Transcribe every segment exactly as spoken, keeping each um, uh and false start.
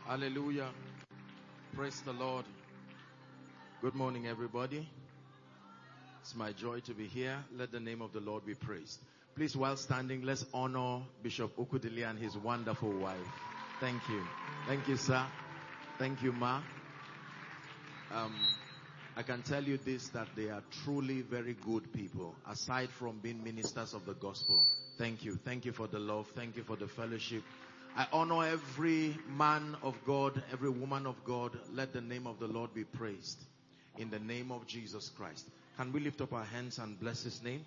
Hallelujah. Praise the Lord. Good morning, everybody. It's my joy to be here. Let the name of the Lord be praised. Please, while standing, let's honor Bishop Okudili and his wonderful wife. Thank you. Thank you, sir. Thank you, ma. Um, I can tell you this, that they are truly very good people, aside from being ministers of the gospel. Thank you. Thank you for the love. Thank you for the fellowship. I honor every man of God, every woman of God. Let the name of the Lord be praised. In the name of Jesus Christ. Can we lift up our hands and bless his name?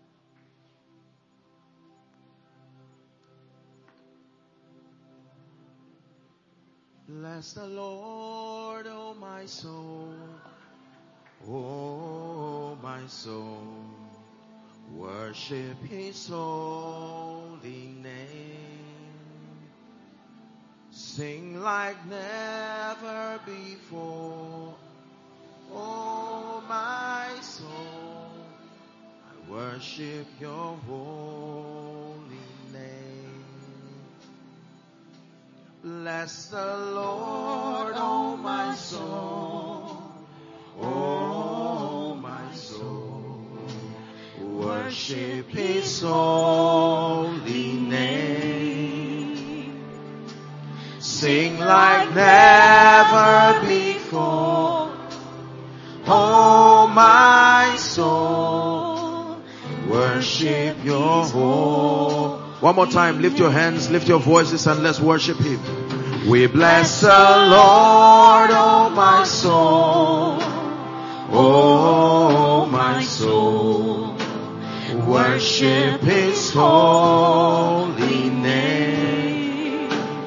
Bless the Lord, oh my soul. Oh my soul. Worship his holy name. Sing like never before. Oh my soul, I worship your holy name. Bless the Lord, oh my soul. Oh my soul, worship his holy name. Sing like never before. Oh my soul, worship your whole. One more time, lift your hands, lift your voices, and let's worship him. We bless the Lord, oh my soul. Oh my soul, worship his holy name.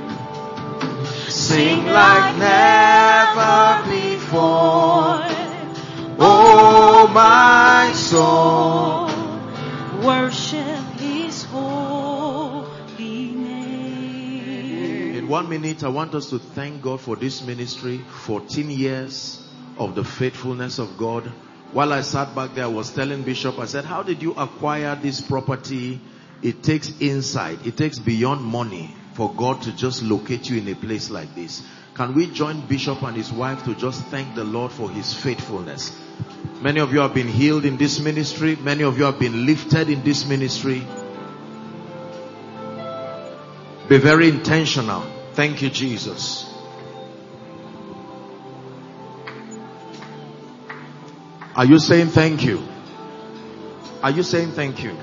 Sing like never before. Oh my soul, worship his holy name. In one minute, I want us to thank God for this ministry. fourteen years of the faithfulness of God. While I sat back there, I was telling Bishop, I said, how did you acquire this property? It takes insight. It takes beyond money for God to just locate you in a place like this. Can we join Bishop and his wife to just thank the Lord for his faithfulness? Many of you have been healed in this ministry. Many of you have been lifted in this ministry. Be very intentional. Thank you, Jesus. Are you saying thank you? Are you saying thank you?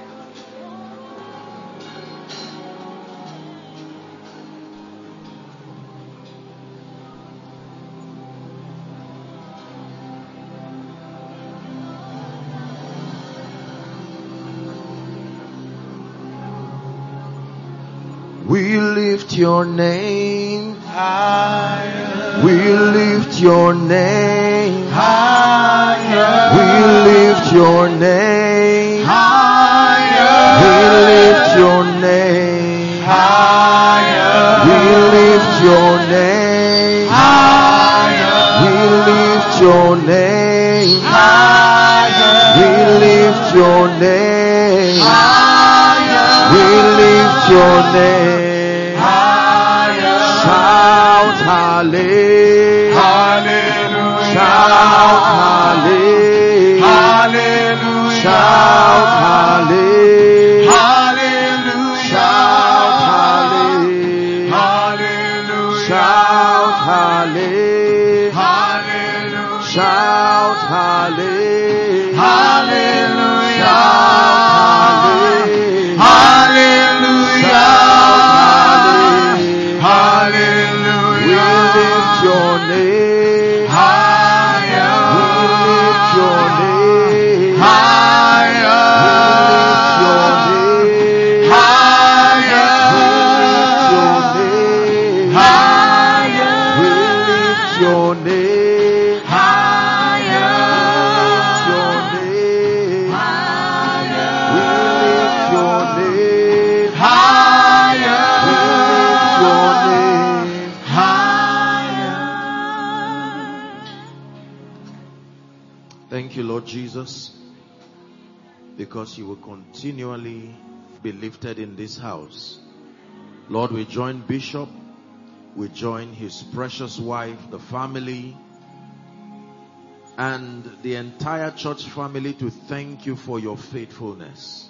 We lift your name higher. We lift your name higher. We lift your name higher. We lift your name higher. We lift your name higher. We lift your name higher. We lift your name higher. We lift your name. Shout hallelujah. Hallelujah. Shout hallelujah. Hallelujah. Shout hallelujah. Hallelujah. Shout hallelujah. Hallelujah. Shout hallelujah. Hallelujah. Shout hallelujah. Hallelujah. Hallelujah. Your name higher. We lift your name higher. We lift your name higher. We lift your name higher. We lift your name higher. We lift your name higher. We lift your name higher. Thank you, Lord Jesus, because you will continually be lifted in this house. Lord, we join Bishop we join his precious wife, the family, and the entire church family to thank you for your faithfulness.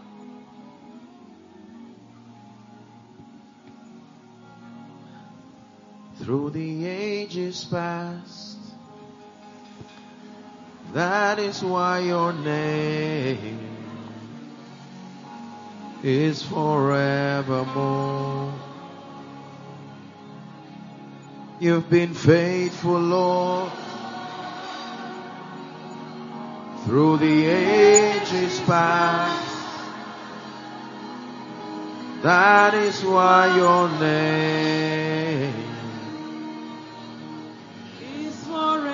Through the ages past, that is why your name is forevermore. You've been faithful, Lord, through the ages past. That is why your name is forever.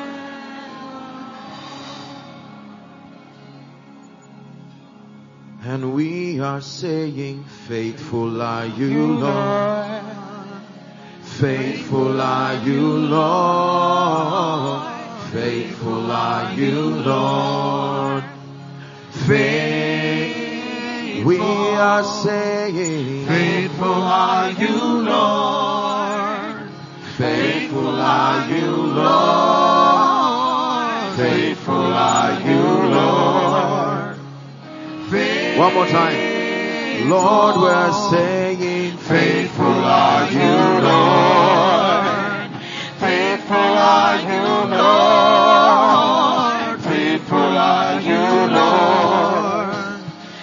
And we are saying, faithful are you, Lord. Faithful are you, Lord. Faithful are you, Lord. Faith, we are saying, faithful are you, Lord. Faithful are you, Lord. Faithful are you, Lord. Faith, one more time. Lord, we are saying, faithful are you, Lord. Faithful are you, Lord. Faithful are you, Lord.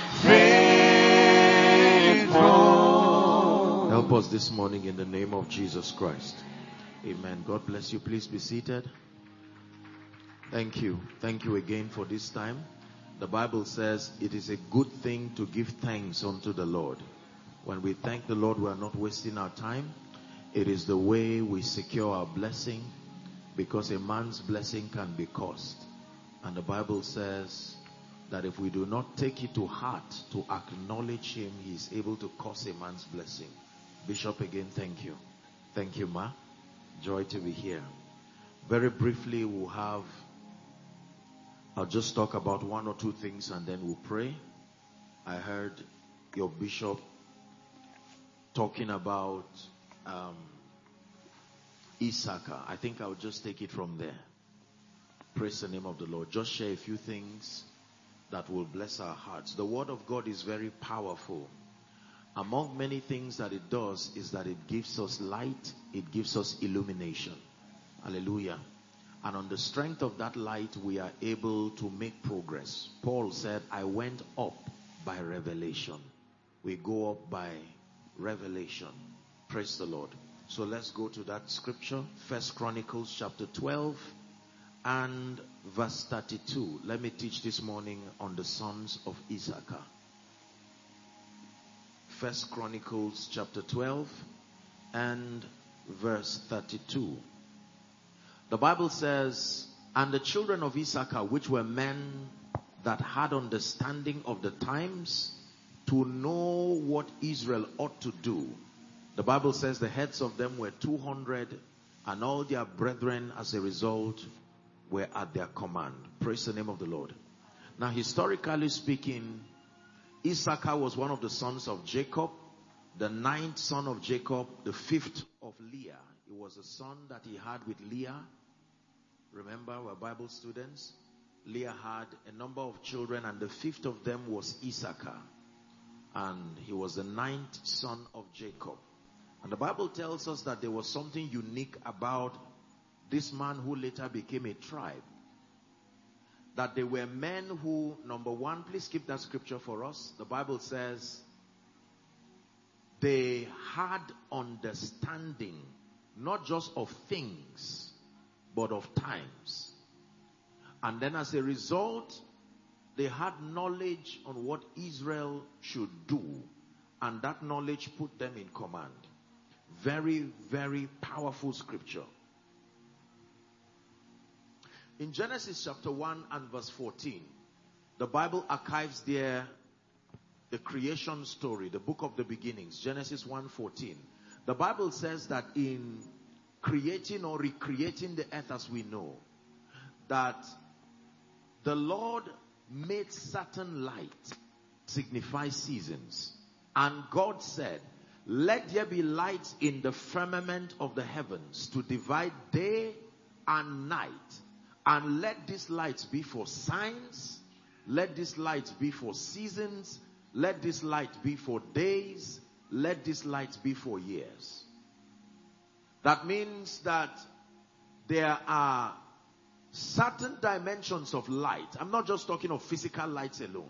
Faithful. Help us this morning in the name of Jesus Christ. Amen. God bless you. Please be seated. Thank you. Thank you again for this time. The Bible says it is a good thing to give thanks unto the Lord. When we thank the Lord, we are not wasting our time. It is the way we secure our blessing, because a man's blessing can be cursed. And the Bible says that if we do not take it to heart to acknowledge him, he is able to curse a man's blessing. Bishop, again, thank you. Thank you, Ma. Joy to be here. Very briefly, we'll have I'll just talk about one or two things and then we'll pray. I heard your bishop talking about um, Issachar. I think I'll just take it from there. Praise the name of the Lord. Just share a few things that will bless our hearts. The word of God is very powerful. Among many things that it does is that it gives us light. It gives us illumination. Hallelujah. And on the strength of that light, we are able to make progress. Paul said, I went up by revelation. We go up by revelation. Praise the Lord. So let's go to that scripture. First Chronicles chapter twelve and verse thirty-two. Let me teach this morning on the sons of Issachar. First Chronicles chapter twelve and verse thirty-two. The Bible says, and the children of Issachar, which were men that had understanding of the times, to know what Israel ought to do. The Bible says the heads of them were two hundred, and all their brethren as a result were at their command. Praise the name of the Lord. Now, historically speaking, Issachar was one of the sons of Jacob, the ninth son of Jacob, the fifth of Leah. It was a son that he had with Leah. Remember, we're Bible students. Leah had a number of children, and the fifth of them was Issachar. And he was the ninth son of Jacob. And the Bible tells us that there was something unique about this man who later became a tribe. That they were men who, number one, please keep that scripture for us. The Bible says they had understanding, not just of things, but of times. And then as a result, they had knowledge on what Israel should do, and that knowledge put them in command. Very, very powerful scripture. In Genesis chapter one and verse fourteen, the Bible archives there the creation story, the book of the beginnings, Genesis one fourteen. The Bible says that in creating or recreating the earth as we know, that the Lord made certain light signify seasons. And God said, let there be lights in the firmament of the heavens to divide day and night. And let these lights be for signs. Let these lights be for seasons. Let this light be for days. Let this light be for years. That means that there are certain dimensions of light. I'm not just talking of physical lights alone.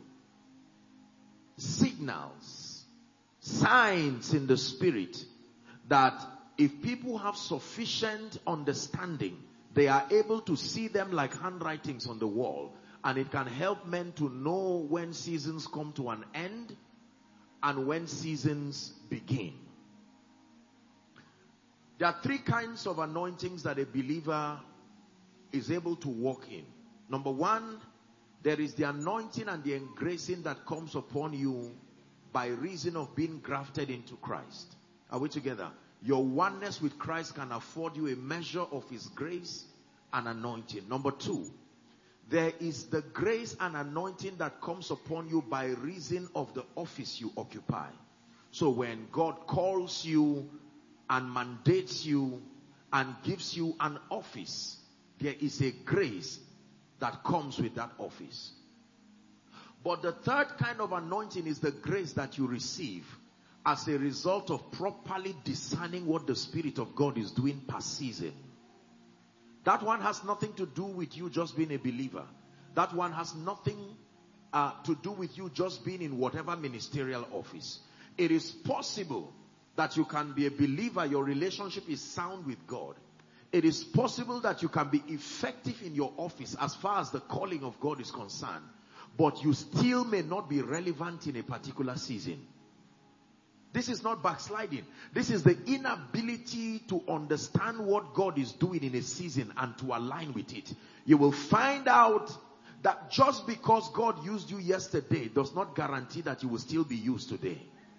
Signals, signs in the spirit, that if people have sufficient understanding, they are able to see them like handwritings on the wall. And it can help men to know when seasons come to an end and when seasons begin. There are three kinds of anointings that a believer is able to walk in. Number one, there is the anointing and the engracing that comes upon you by reason of being grafted into Christ. Are we together? Your oneness with Christ can afford you a measure of his grace and anointing. Number two, there is the grace and anointing that comes upon you by reason of the office you occupy. So when God calls you and mandates you and gives you an office, there is a grace that comes with that office. But the third kind of anointing is the grace that you receive as a result of properly discerning what the Spirit of God is doing per season. That one has nothing to do with you just being a believer. That one has nothing uh, to do with you just being in whatever ministerial office. It is possible that you can be a believer, your relationship is sound with God. It is possible that you can be effective in your office as far as the calling of God is concerned, but you still may not be relevant in a particular season. This is not backsliding. This is the inability to understand what God is doing in a season and to align with it. You will find out that just because God used you yesterday does not guarantee that you will still be used today.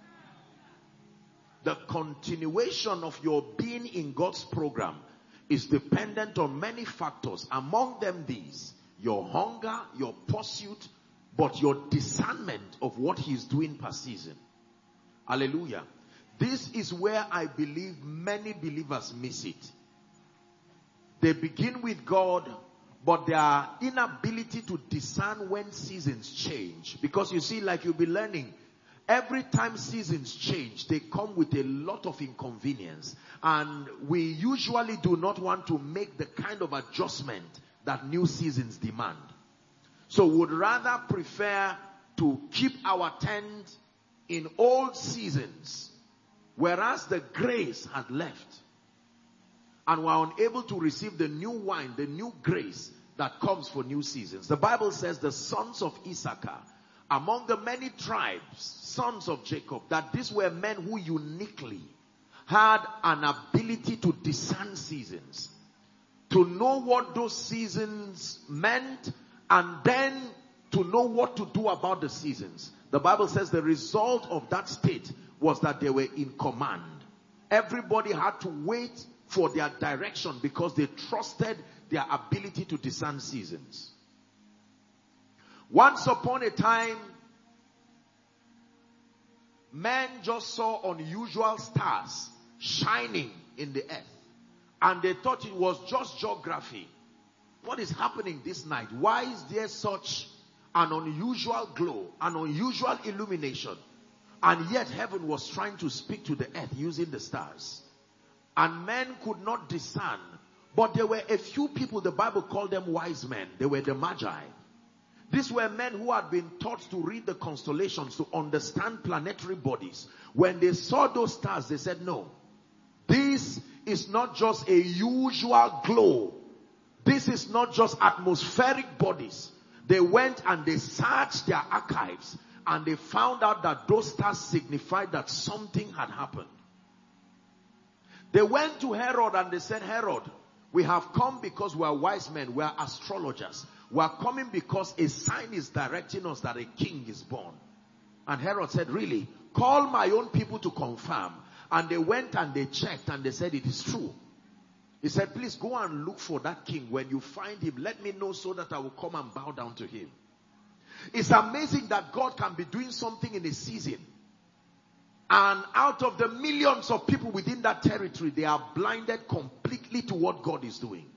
The continuation of your being in God's program is dependent on many factors. Among them these, your hunger, your pursuit, but your discernment of what he is doing per season. Hallelujah. This is where I believe many believers miss it. They begin with God, but their inability to discern when seasons change. Because you see, like you'll be learning, every time seasons change, they come with a lot of inconvenience. And we usually do not want to make the kind of adjustment that new seasons demand. So would rather prefer to keep our tent in old seasons, whereas the grace had left. And we're unable to receive the new wine, the new grace that comes for new seasons. The Bible says the sons of Issachar, among the many tribes, sons of Jacob, that these were men who uniquely had an ability to discern seasons, to know what those seasons meant, and then to know what to do about the seasons. The Bible says the result of that state was that they were in command. Everybody had to wait for their direction because they trusted their ability to discern seasons. Once upon a time, men just saw unusual stars shining in the earth, and they thought it was just geography. What is happening this night? Why is there such an unusual glow, an unusual illumination? And yet heaven was trying to speak to the earth using the stars. And men could not discern. But there were a few people, the Bible called them wise men. They were the Magi. These were men who had been taught to read the constellations, to understand planetary bodies. When they saw those stars, they said, no, this is not just a usual glow. This is not just atmospheric bodies. They went and they searched their archives, and they found out that those stars signified that something had happened. They went to Herod and they said, Herod, we have come because we are wise men. We are astrologers. We are coming because a sign is directing us that a king is born. And Herod said, really? Call my own people to confirm. And they went and they checked and they said it is true. He said, please go and look for that king. When you find him, let me know so that I will come and bow down to him. It's amazing that God can be doing something in a season And out of the millions of people within that territory, they are blinded completely to what God is doing.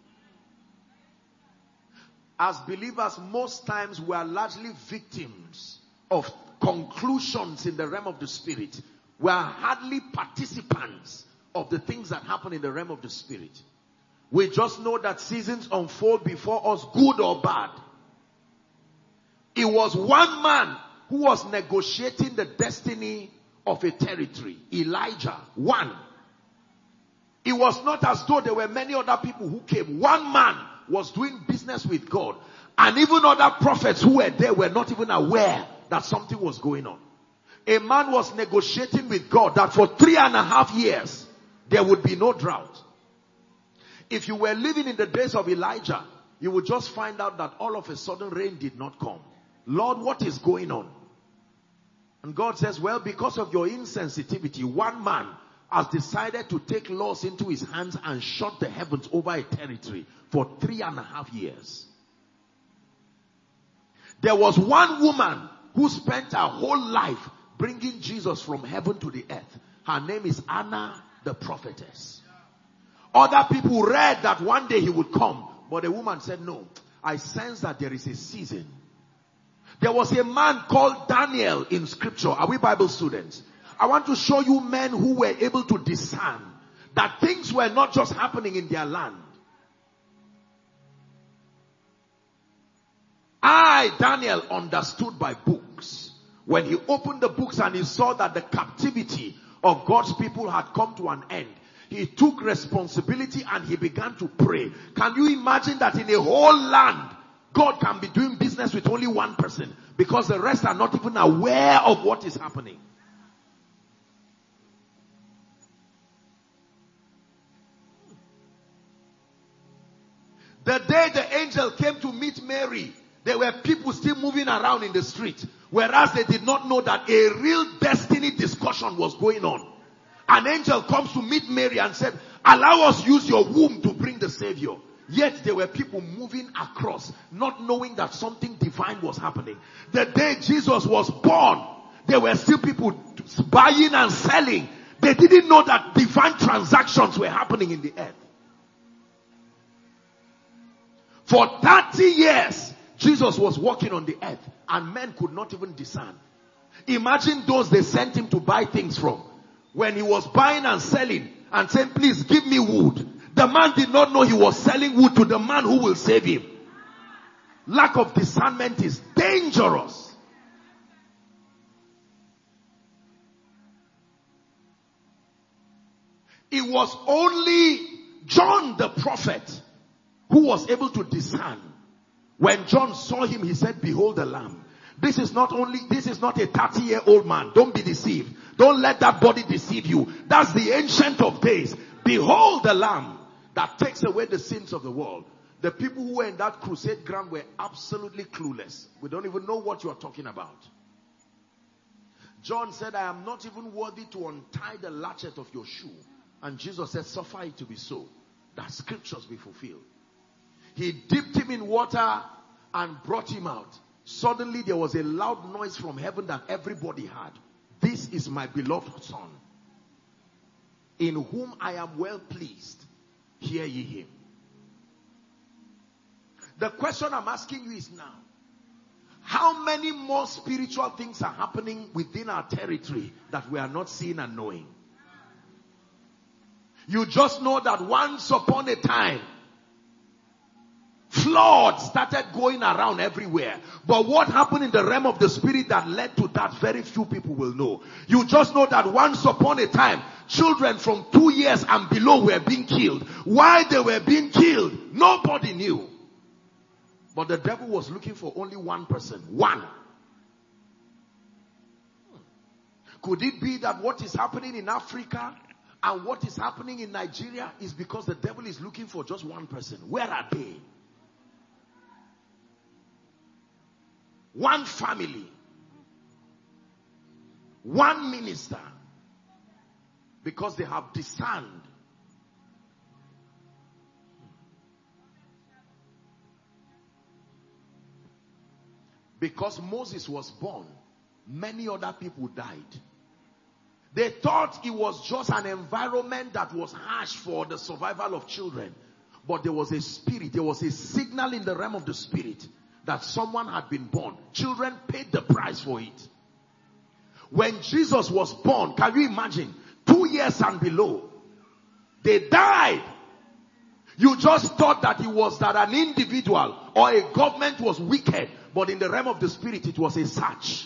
As believers, most times we are largely victims of conclusions in the realm of the spirit. We are hardly participants of the things that happen in the realm of the spirit. We just know that seasons unfold before us, good or bad. It was one man who was negotiating the destiny of a territory. Elijah, one. It was not as though there were many other people who came. One man was doing business with God. And even other prophets who were there were not even aware that something was going on. A man was negotiating with God that for three and a half years, there would be no drought. If you were living in the days of Elijah, you would just find out that all of a sudden rain did not come. Lord, what is going on? And God says, well, because of your insensitivity, one man has decided to take laws into his hands and shut the heavens over a territory for three and a half years. There was one woman who spent her whole life bringing Jesus from heaven to the earth. Her name is Anna the prophetess. Other people read that one day he would come, but the woman said, no, I sense that there is a season. There was a man called Daniel in scripture. Are we Bible students? I want to show you men who were able to discern that things were not just happening in their land. I, Daniel, understood by books. When he opened the books and he saw that the captivity of God's people had come to an end, he took responsibility and he began to pray. Can you imagine that in a whole land, God can be doing business with only one person because the rest are not even aware of what is happening? The day the angel came to meet Mary, there were people still moving around in the street, whereas they did not know that a real destiny discussion was going on. An angel comes to meet Mary and said, allow us use your womb to bring the Savior. Yet there were people moving across, not knowing that something divine was happening. The day Jesus was born, there were still people buying and selling. They didn't know that divine transactions were happening in the earth. For thirty years, Jesus was walking on the earth and men could not even discern. Imagine those they sent him to buy things from. When he was buying and selling and saying, please give me wood. The man did not know he was selling wood to the man who will save him. Lack of discernment is dangerous. It was only John the prophet who was able to discern. When John saw him, he said, behold the Lamb. This is not only, this is not a thirty year old man. Don't be deceived. Don't let that body deceive you. That's the Ancient of Days. Behold the Lamb that takes away the sins of the world. The people who were in that crusade ground were absolutely clueless. We don't even know what you are talking about. John said, I am not even worthy to untie the latchet of your shoe. And Jesus said, suffer it to be so, that scriptures be fulfilled. He dipped him in water and brought him out. Suddenly there was a loud noise from heaven that everybody heard. This is my beloved son, in whom I am well pleased. Hear ye him. The question I'm asking you is now, how many more spiritual things are happening within our territory that we are not seeing and knowing? You just know that once upon a time, floods started going around everywhere. But what happened in the realm of the spirit that led to that, very few people will know. You just know that once upon a time, children from two years and below were being killed. Why they were being killed, nobody knew. But the devil was looking for only one person. One. Could it be that what is happening in Africa and what is happening in Nigeria is because the devil is looking for just one person? Where are they? One family. One minister. Because they have discerned. Because Moses was born, many other people died. They thought it was just an environment that was harsh for the survival of children. But there was a spirit, there was a signal in the realm of the spirit that someone had been born. Children paid the price for it. When Jesus was born, can you imagine? Two years and below, they died. You just thought that it was that an individual or a government was wicked. But in the realm of the spirit, it was a search.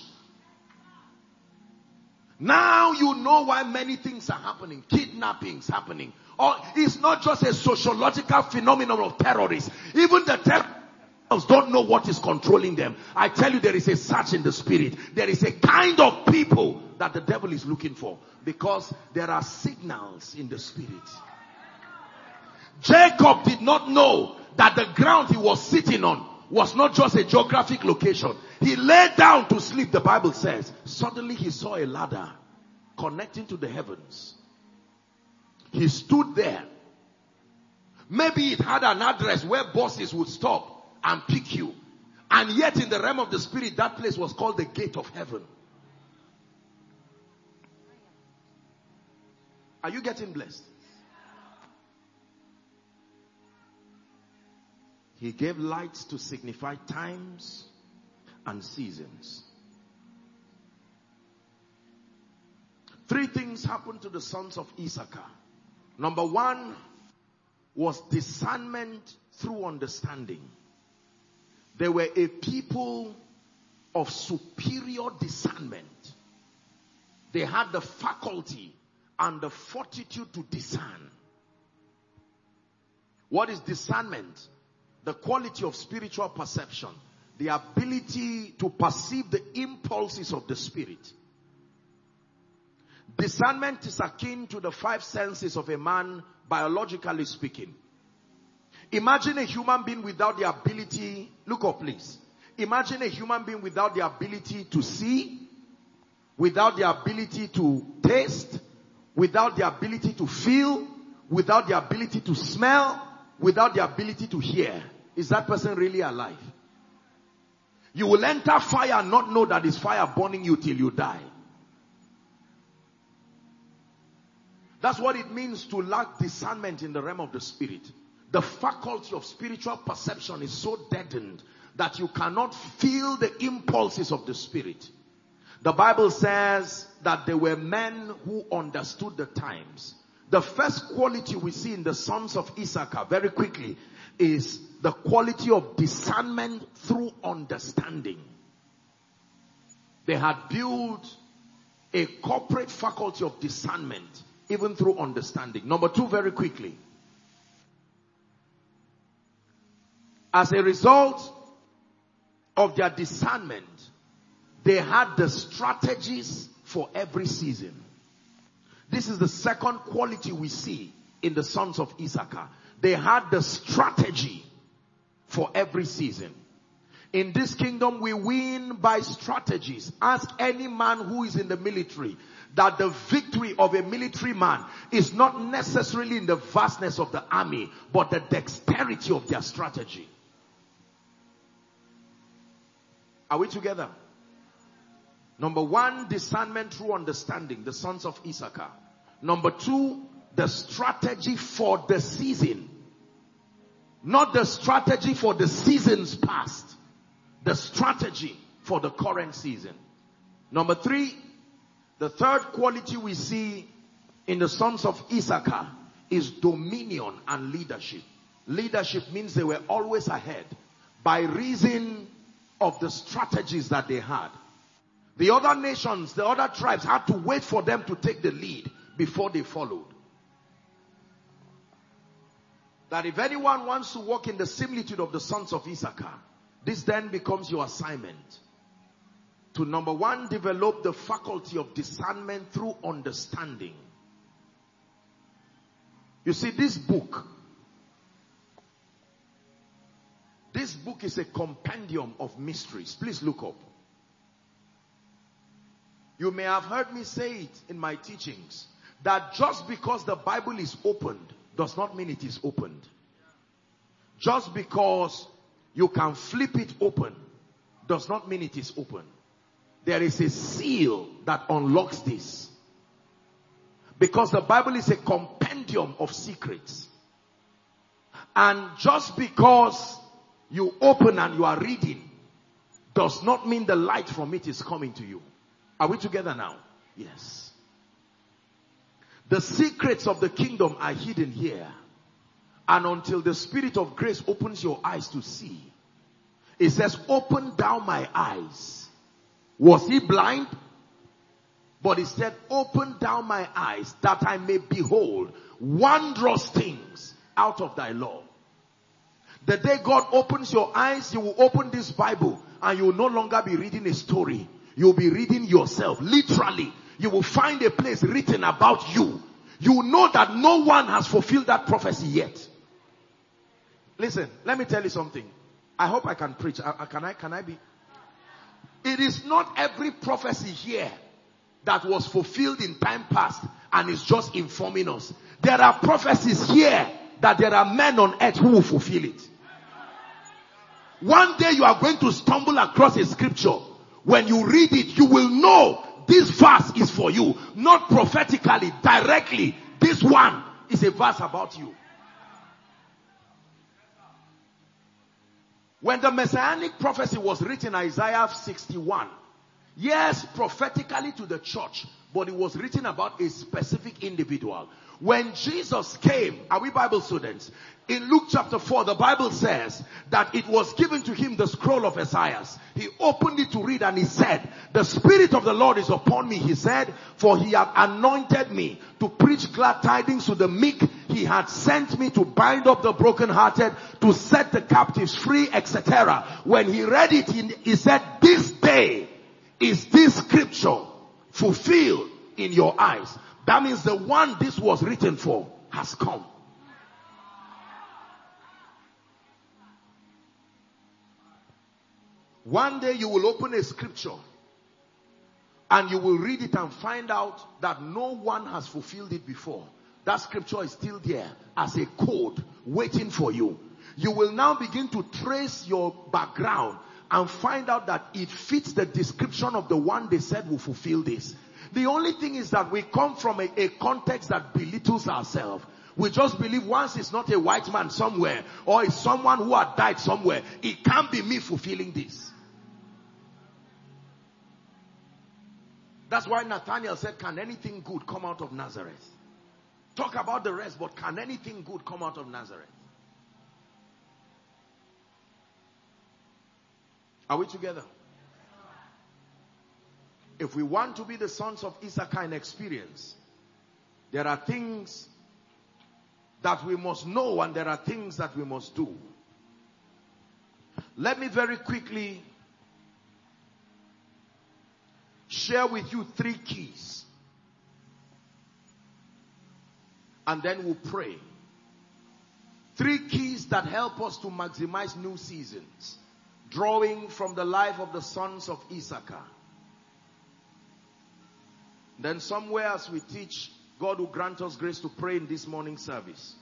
Now you know why many things are happening. Kidnappings happening. Or it's not just a sociological phenomenon of terrorists. Even the terrorists don't know what is controlling them. I tell you, there is a search in the spirit. There is a kind of people that the devil is looking for. Because there are signals in the spirit. Jacob did not know that the ground he was sitting on was not just a geographic location. He lay down to sleep, the Bible says. Suddenly he saw a ladder connecting to the heavens. He stood there. Maybe it had an address where bosses would stop and pick you. And yet in the realm of the spirit, that place was called the gate of heaven. Are you getting blessed? He gave lights to signify times and seasons. Three things happened to the sons of Issachar. Number one was discernment through understanding. They were a people of superior discernment. They had the faculty and the fortitude to discern. What is discernment? The quality of spiritual perception. The ability to perceive the impulses of the spirit. Discernment is akin to the five senses of a man, biologically speaking. Imagine a human being without the ability, look up please. Imagine a human being without the ability to see, without the ability to taste, without the ability to feel, without the ability to smell, without the ability to hear. Is that person really alive? You will enter fire and not know that it's fire burning you till you die. That's what it means to lack discernment in the realm of the spirit. The faculty of spiritual perception is so deadened that you cannot feel the impulses of the spirit. The Bible says that there were men who understood the times. The first quality we see in the sons of Issachar, very quickly, is the quality of discernment through understanding. They had built a corporate faculty of discernment, even through understanding. Number two, very quickly. As a result of their discernment, they had the strategies for every season. This is the second quality we see in the sons of Issachar. They had the strategy for every season. In this kingdom, we win by strategies. Ask any man who is in the military that the victory of a military man is not necessarily in the vastness of the army, but the dexterity of their strategy. Are we together? Number one, discernment through understanding, the sons of Issachar. Number two, the strategy for the season. Not the strategy for the seasons past. The strategy for the current season. Number three, the third quality we see in the sons of Issachar is dominion and leadership. Leadership means they were always ahead by reason of the strategies that they had. The other nations, the other tribes had to wait for them to take the lead before they followed. That if anyone wants to walk in the similitude of the sons of Issachar, this then becomes your assignment. To number one, develop the faculty of discernment through understanding. You see, this book, this book is a compendium of mysteries. Please look up. You may have heard me say it in my teachings, that just because the Bible is opened does not mean it is opened. Just because you can flip it open does not mean it is open. There is a seal that unlocks this. Because the Bible is a compendium of secrets. And just because you open and you are reading does not mean the light from it is coming to you. Are we together now? Yes. The secrets of the kingdom are hidden here. And until the Spirit of grace opens your eyes to see. It says, open down my eyes. Was he blind? But he said, open down my eyes that I may behold wondrous things out of thy law. The day God opens your eyes, you will open this Bible and you will no longer be reading a story. You will be reading yourself. Literally, you will find a place written about you. You will know that no one has fulfilled that prophecy yet. Listen, let me tell you something. I hope I can preach. Uh, can I, can I be? It is not every prophecy here that was fulfilled in time past and is just informing us. There are prophecies here that there are men on earth who will fulfill it. One day you are going to stumble across a scripture. When you read it, you will know this verse is for you. Not prophetically, directly. This one is a verse about you. When the messianic prophecy was written, Isaiah sixty-one, yes, prophetically to the church, but it was written about a specific individual. When Jesus came, are we Bible students? In Luke chapter four, the Bible says that it was given to him the scroll of Isaiah. He opened it to read and he said, the Spirit of the Lord is upon me, he said, for he hath anointed me to preach glad tidings to the meek. He had sent me to bind up the brokenhearted, to set the captives free, et cetera. When he read it, he, he said, this day is this scripture fulfilled in your eyes. That means the one this was written for has come. One day you will open a scripture and you will read it and find out that no one has fulfilled it before. That scripture is still there as a code waiting for you. You will now begin to trace your background and find out that it fits the description of the one they said will fulfill this. The only thing is that we come from a, a context that belittles ourselves. We just believe once it's not a white man somewhere or it's someone who had died somewhere, it can't be me fulfilling this. That's why Nathanael said, can anything good come out of Nazareth? Talk about the rest, but can anything good come out of Nazareth? Are we together? If we want to be the sons of Issachar in experience, there are things that we must know and there are things that we must do. Let me very quickly share with you three keys. And then we'll pray. Three keys that help us to maximize new seasons, drawing from the life of the sons of Issachar. Then somewhere as we teach, God will grant us grace to pray in this morning service.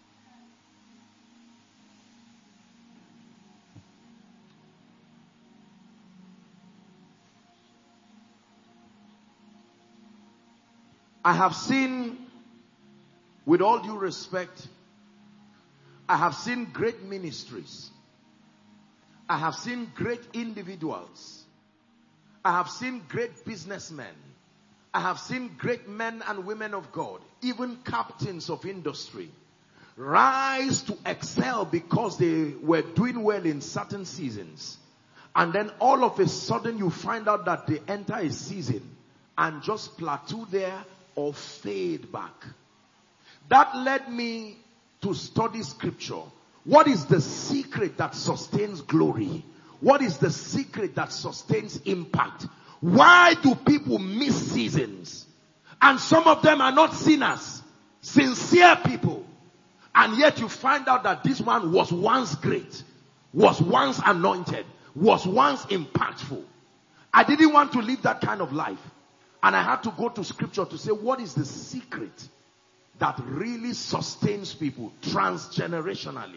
I have seen, with all due respect, I have seen great ministries. I have seen great individuals. I have seen great businessmen. I have seen great men and women of God, even captains of industry, rise to excel because they were doing well in certain seasons. And then all of a sudden you find out that they enter a season and just plateau there or fade back. That led me to study scripture. What is the secret that sustains glory? What is the secret that sustains impact? Why do people miss seasons? And some of them are not sinners, sincere people. And yet you find out that this one was once great, was once anointed, was once impactful. I didn't want to live that kind of life. And I had to go to scripture to say, what is the secret that really sustains people transgenerationally?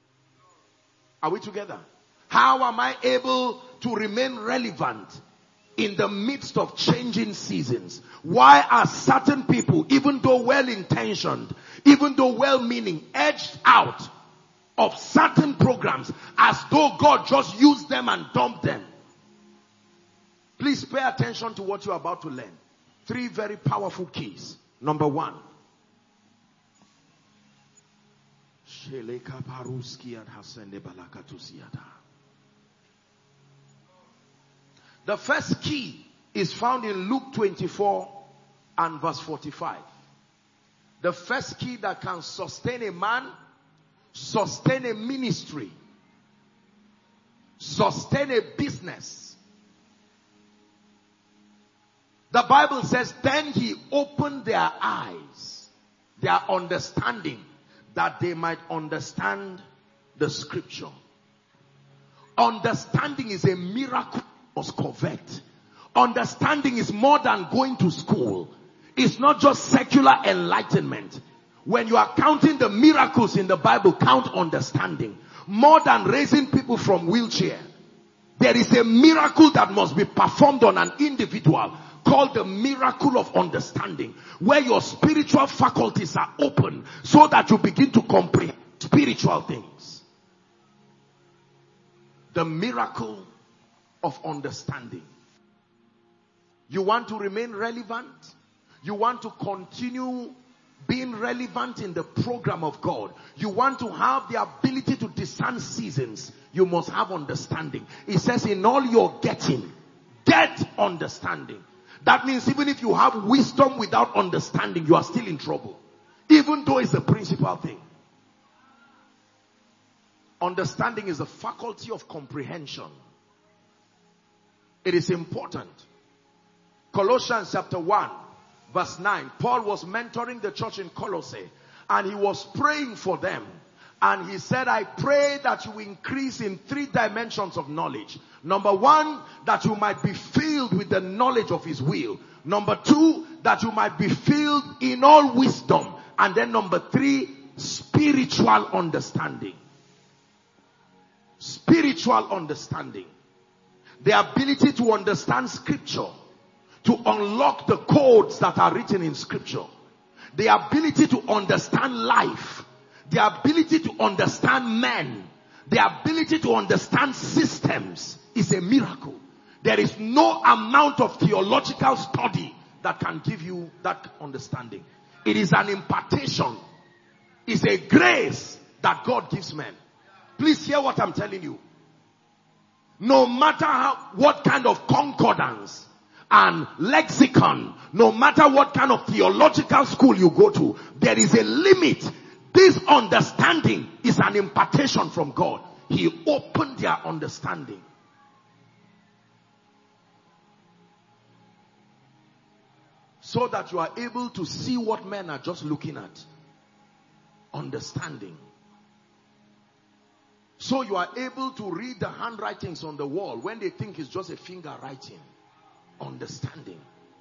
Are we together? How am I able to remain relevant in the midst of changing seasons? Why are certain people, even though well-intentioned, even though well-meaning, edged out of certain programs as though God just used them and dumped them? Please pay attention to what you're about to learn. Three very powerful keys. Number one. The first key is found in Luke twenty-four and verse forty-five. The first key that can sustain a man, sustain a ministry, sustain a business. The Bible says, then he opened their eyes, their understanding, that they might understand the scripture. Understanding is a miracle was covet. Understanding is more than going to school. It's not just secular enlightenment. When you are counting the miracles in the Bible, count understanding. More than raising people from wheelchair. There is a miracle that must be performed on an individual called the miracle of understanding, where your spiritual faculties are open so that you begin to comprehend spiritual things. The miracle of understanding. You want to remain relevant? You want to continue being relevant in the program of God? You want to have the ability to discern seasons? You must have understanding. It says, in all you're getting, get understanding. That means even if you have wisdom without understanding, you are still in trouble. Even though it's the principal thing. Understanding is a faculty of comprehension. It is important. Colossians chapter one, verse nine. Paul was mentoring the church in Colossae, and he was praying for them. And he said, I pray that you increase in three dimensions of knowledge. Number one, that you might be filled with the knowledge of his will. Number two, that you might be filled in all wisdom. And then number three, spiritual understanding. Spiritual understanding. The ability to understand scripture. To unlock the codes that are written in scripture. The ability to understand life. The ability to understand men, the ability to understand systems is a miracle. There is no amount of theological study that can give you that understanding. It is an impartation. It's a grace that God gives men. Please hear what I'm telling you. No matter how, what kind of concordance and lexicon, no matter what kind of theological school you go to, there is a limit. This understanding is an impartation from God. He opened their understanding. So that you are able to see what men are just looking at. Understanding. So you are able to read the handwritings on the wall when they think it's just a finger writing. Understanding.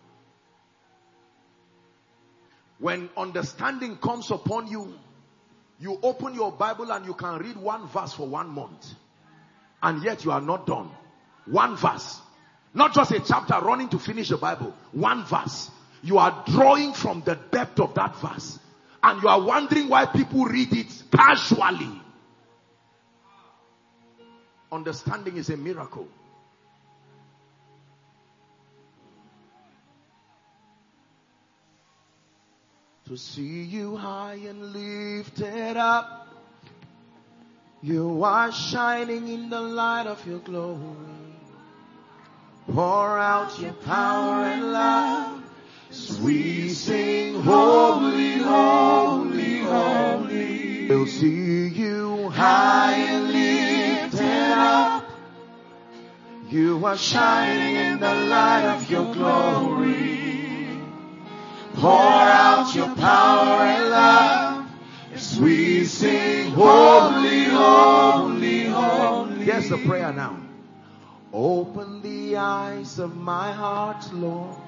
When understanding comes upon you, you open your Bible and you can read one verse for one month. And yet you are not done. One verse. Not just a chapter running to finish the Bible. One verse. You are drawing from the depth of that verse. And you are wondering why people read it casually. Understanding is a miracle. To see you high and lifted up, you are shining in the light of your glory. Pour out your power and love, as we sing holy, holy, holy. We'll see you high and lifted up, you are shining in the light of your glory. Pour out your power and love as we sing holy, holy, holy. Here's the prayer now. Open the eyes of my heart, Lord.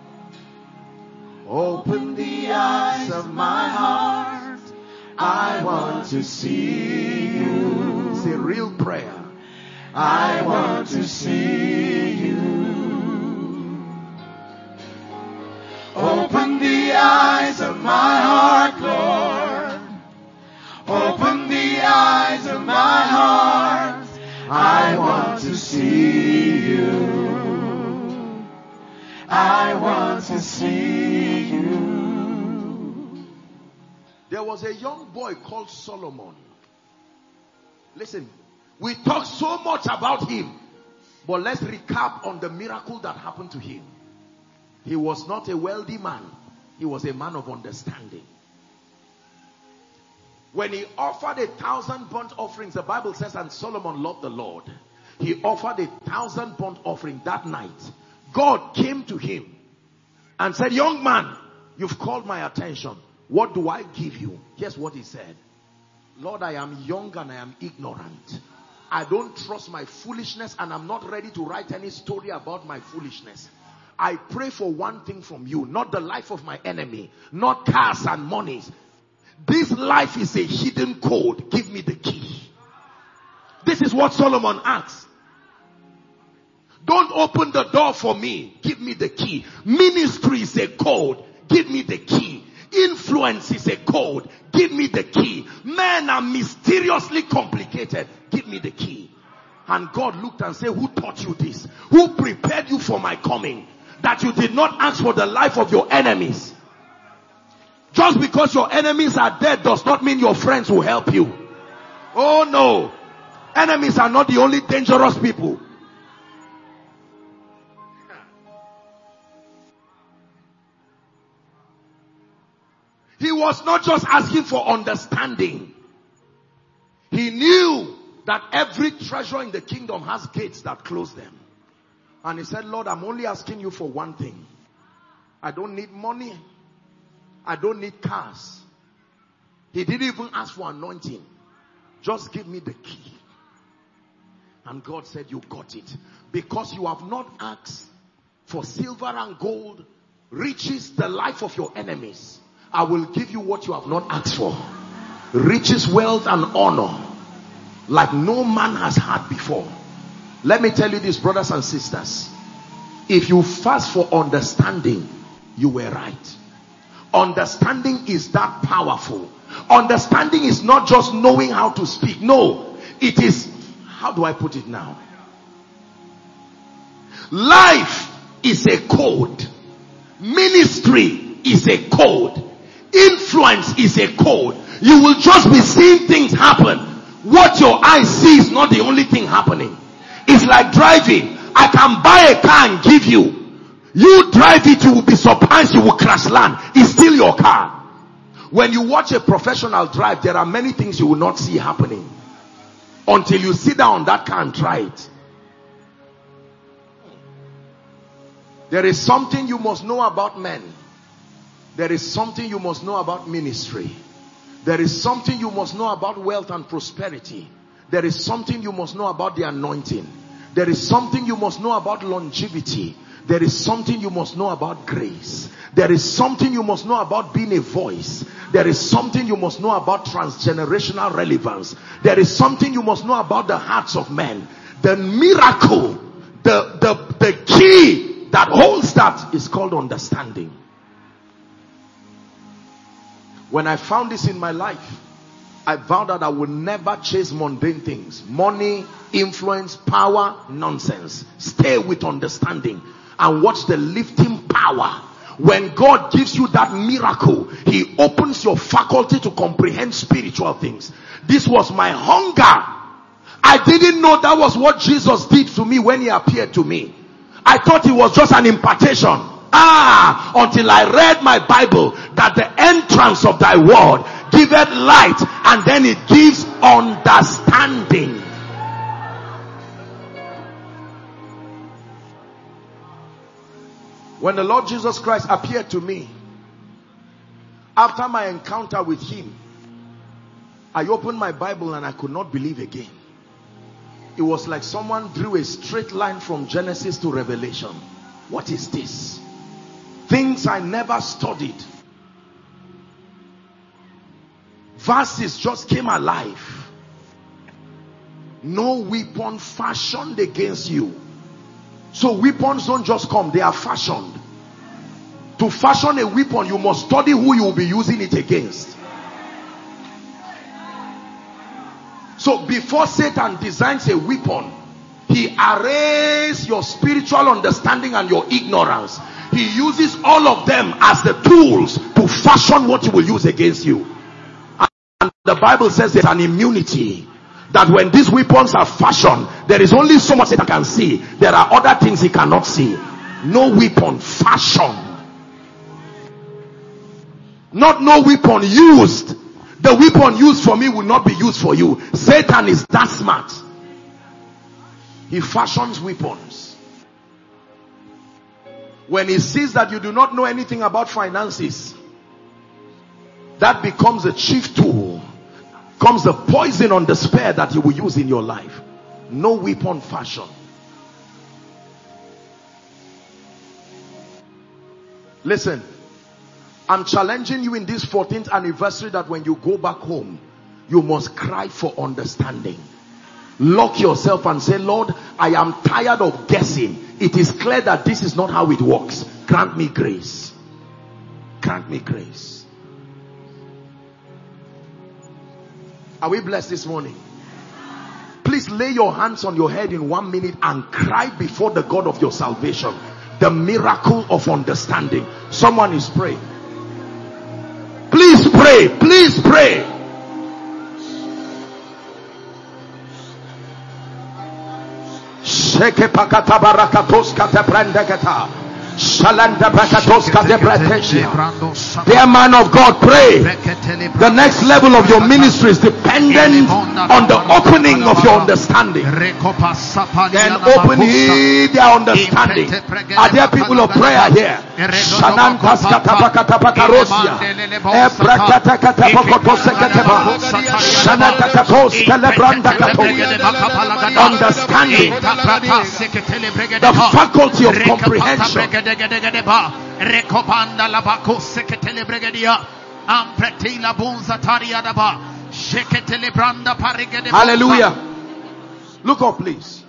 Open the eyes of my heart. I want to see you. It's a real prayer. I want to see you. eyes of my heart, Lord. Open the eyes of my heart. I want to see you. I want to see you. There was a young boy called Solomon. Listen, we talk so much about him, but let's recap on the miracle that happened to him. He was not a wealthy man. He was a man of understanding. When he offered a thousand burnt offerings, the Bible says, and Solomon loved the Lord. He offered a thousand burnt offering that night. God came to him and said, young man, you've called my attention. What do I give you? Here's what he said. Lord, I am young and I am ignorant. I don't trust my foolishness, and I'm not ready to write any story about my foolishness. I pray for one thing from you, not the life of my enemy, not cars and monies. This life is a hidden code. Give me the key. This is what Solomon asks. Don't open the door for me. Give me the key. Ministry is a code. Give me the key. Influence is a code. Give me the key. Men are mysteriously complicated. Give me the key. And God looked and said, who taught you this? Who prepared you for my coming? That you did not ask for the life of your enemies. Just because your enemies are dead does not mean your friends will help you. Oh no. Enemies are not the only dangerous people. He was not just asking for understanding. He knew that every treasure in the kingdom has gates that close them. And he said, Lord, I'm only asking you for one thing. I don't need money. I don't need cars. He didn't even ask for anointing. Just give me the key. And God said, you got it. Because you have not asked for silver and gold, riches, the life of your enemies. I will give you what you have not asked for. Riches, wealth, and honor. Like no man has had before. Let me tell you this, brothers and sisters. If you fast for understanding, you were right. Understanding is that powerful. Understanding is not just knowing how to speak. No, it is, how do I put it now? Life is a code. Ministry is a code. Influence is a code. You will just be seeing things happen. What your eyes see is not the only thing happening. It's like driving. I can buy a car and give you. You drive it, you will be surprised you will crash land. It's still your car. When you watch a professional drive, there are many things you will not see happening until you sit down on that car and try it. There is something you must know about men. There is something you must know about ministry. There is something you must know about wealth and prosperity. There is something you must know about the anointing. There is something you must know about longevity. There is something you must know about grace. There is something you must know about being a voice. There is something you must know about transgenerational relevance. There is something you must know about the hearts of men. The miracle, the, the, the key that holds that is called understanding. When I found this in my life, I vowed that I would never chase mundane things. Money, influence, power, nonsense. Stay with understanding and watch the lifting power. When God gives you that miracle, He opens your faculty to comprehend spiritual things. This was my hunger. I didn't know that was what Jesus did to me when He appeared to me. I thought it was just an impartation. Ah, until I read my Bible, that the entrance of thy word giveth light, and then it gives understanding. When the Lord Jesus Christ appeared to me, after my encounter with Him, I opened my Bible and I could not believe again. It was like someone drew a straight line from Genesis to Revelation. What is this? Things I never studied. Verses just came alive. No weapon fashioned against you. So weapons don't just come, they are fashioned. To fashion a weapon, you must study who you will be using it against. So before Satan designs a weapon, he arrays your spiritual understanding and your ignorance. He uses all of them as the tools to fashion what he will use against you. And the Bible says there's an immunity, that when these weapons are fashioned, there is only so much Satan can see. There are other things he cannot see. No weapon fashioned. Not no weapon used. The weapon used for me will not be used for you. Satan is that smart. He fashions weapons. When he sees that you do not know anything about finances, that becomes a chief tool, comes the poison on despair that you will use in your life. No weapon fashion. Listen, I'm challenging you in this fourteenth anniversary that when you go back home, you must cry for understanding. Lock yourself and say, Lord, I am tired of guessing. It is clear that this is not how it works. Grant me grace. Grant me grace. Are we blessed this morning? Please lay your hands on your head in one minute and cry before the God of your salvation. The miracle of understanding. Someone is praying. Please pray. Please pray. Sheke pakata barakatos kate prendegeta. Shalanda bakatos kate bretesia. Dear man of God, pray. The next level of your ministry is dependent on the opening of your understanding. Then open ye their understanding. Are there people of prayer here? Shanantas kata bakata bakarosia. Ebrakata kata bakotos keteba. Shananta katos kelebranda kato. Understanding. The faculty of comprehension. Hallelujah. Look up, please.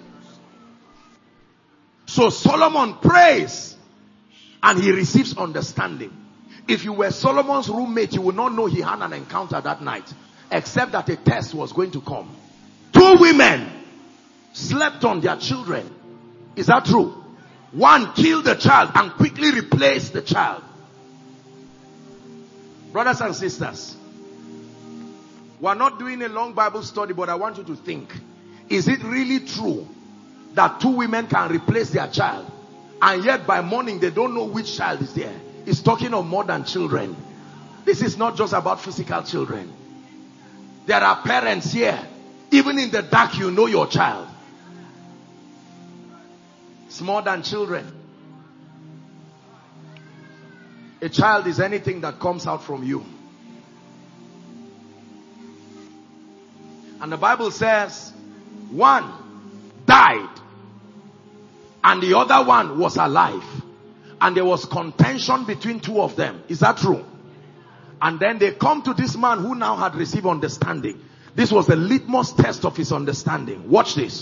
So Solomon prays and he receives understanding. If you were Solomon's roommate, you would not know he had an encounter that night, except that a test was going to come. Two women slept on their children. Is that true? One killed the child and quickly replaced the child. Brothers and sisters, we're not doing a long Bible study, but I want you to think. Is it really true that two women can replace their child, and yet by morning they don't know which child is there? It's talking of more than children. This is not just about physical children. There are parents here. Even in the dark, you know your child. It's more than children. A child is anything that comes out from you. And the Bible says one died and the other one was alive, and there was contention between two of them. Is that true? And then they come to this man who now had received understanding. This was the litmus test of his understanding. Watch this.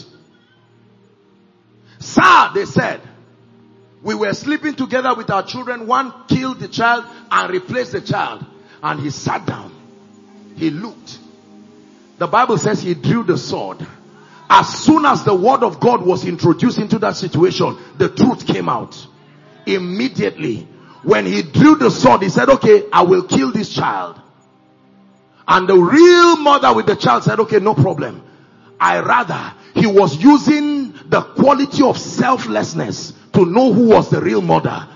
Sir, they said, we were sleeping together with our children. One killed the child and replaced the child. And he sat down. He looked. The Bible says he drew the sword. As soon as the word of God was introduced into that situation, the truth came out. Immediately, when he drew the sword, he said, okay, I will kill this child. And the real mother with the child said, okay, no problem. I rather, he was using the quality of selflessness to know who was the real mother.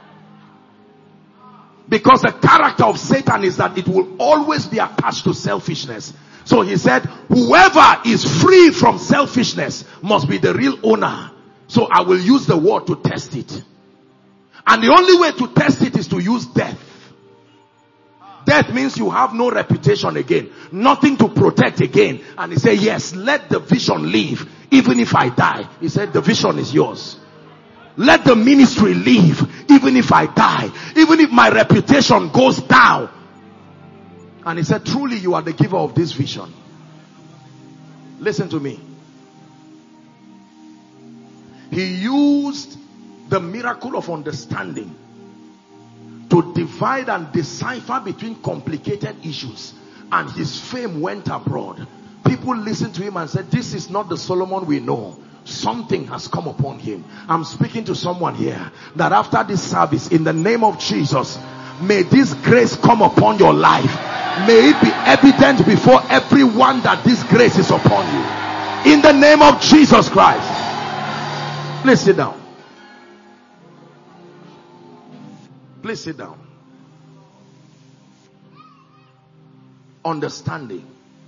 Because the character of Satan is that it will always be attached to selfishness. So he said, whoever is free from selfishness must be the real owner. So I will use the word to test it. And the only way to test it is to use death. Death means you have no reputation again. Nothing to protect again. And he said, yes, let the vision live. Even if I die. He said, the vision is yours. Let the ministry live. Even if I die. Even if my reputation goes down. And he said, truly you are the giver of this vision. Listen to me. He used the miracle of understanding to divide and decipher between complicated issues. And his fame went abroad. People listened to him and said, this is not the Solomon we know. Something has come upon him. I'm speaking to someone here that after this service, in the name of Jesus, may this grace come upon your life. May it be evident before everyone that this grace is upon you. In the name of Jesus Christ. Please sit down. Please sit down. Understanding.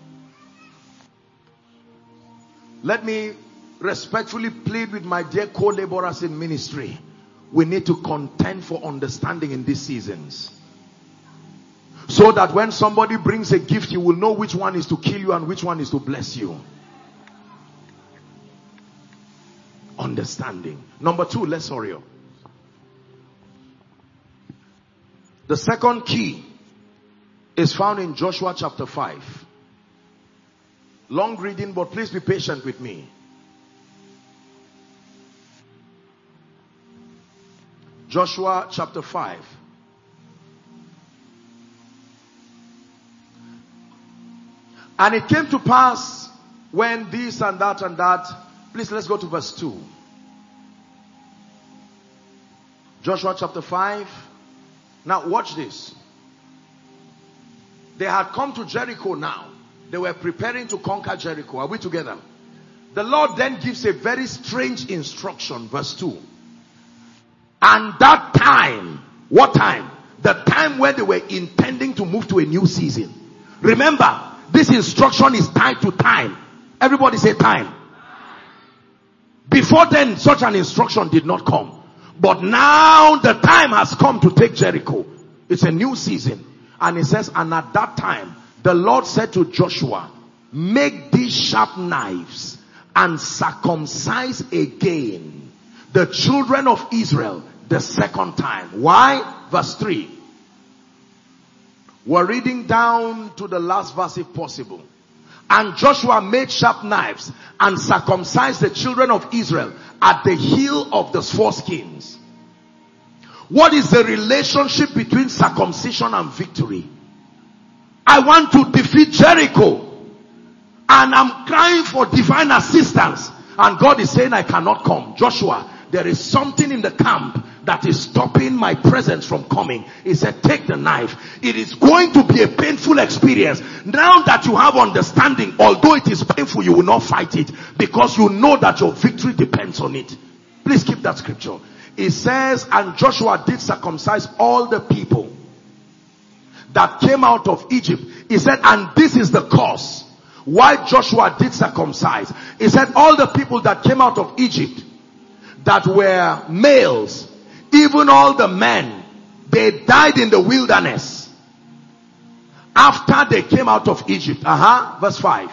Let me respectfully plead with my dear co-laborers in ministry. We need to contend for understanding in these seasons. So that when somebody brings a gift, you will know which one is to kill you and which one is to bless you. Understanding. Number two, let's hurry up. The second key is found in Joshua chapter five. Long reading, but please be patient with me. Joshua chapter five. And it came to pass when this and that and that. Please, let's go to verse two. Joshua chapter five. Now watch this. They had come to Jericho now. They were preparing to conquer Jericho. Are we together? The Lord then gives a very strange instruction. Verse two. And that time, what time? The time where they were intending to move to a new season. Remember, this instruction is tied to time. Everybody say time. Before then, such an instruction did not come. But now the time has come to take Jericho. It's a new season. And it says, and at that time, the Lord said to Joshua, make these sharp knives and circumcise again the children of Israel the second time. Why? Verse three. We're reading down to the last verse if possible. And Joshua made sharp knives and circumcised the children of Israel at the heel of the foreskins. What is the relationship between circumcision and victory? I want to defeat Jericho. And I'm crying for divine assistance. And God is saying I cannot come. Joshua, there is something in the camp that is stopping my presence from coming. He said, take the knife. It is going to be a painful experience. Now that you have understanding, although it is painful, you will not fight it. Because you know that your victory depends on it. Please keep that scripture. It says, and Joshua did circumcise all the people that came out of Egypt. He said, and this is the cause why Joshua did circumcise. He said, all the people that came out of Egypt that were males, even all the men, they died in the wilderness after they came out of Egypt. Uh-huh. Verse five.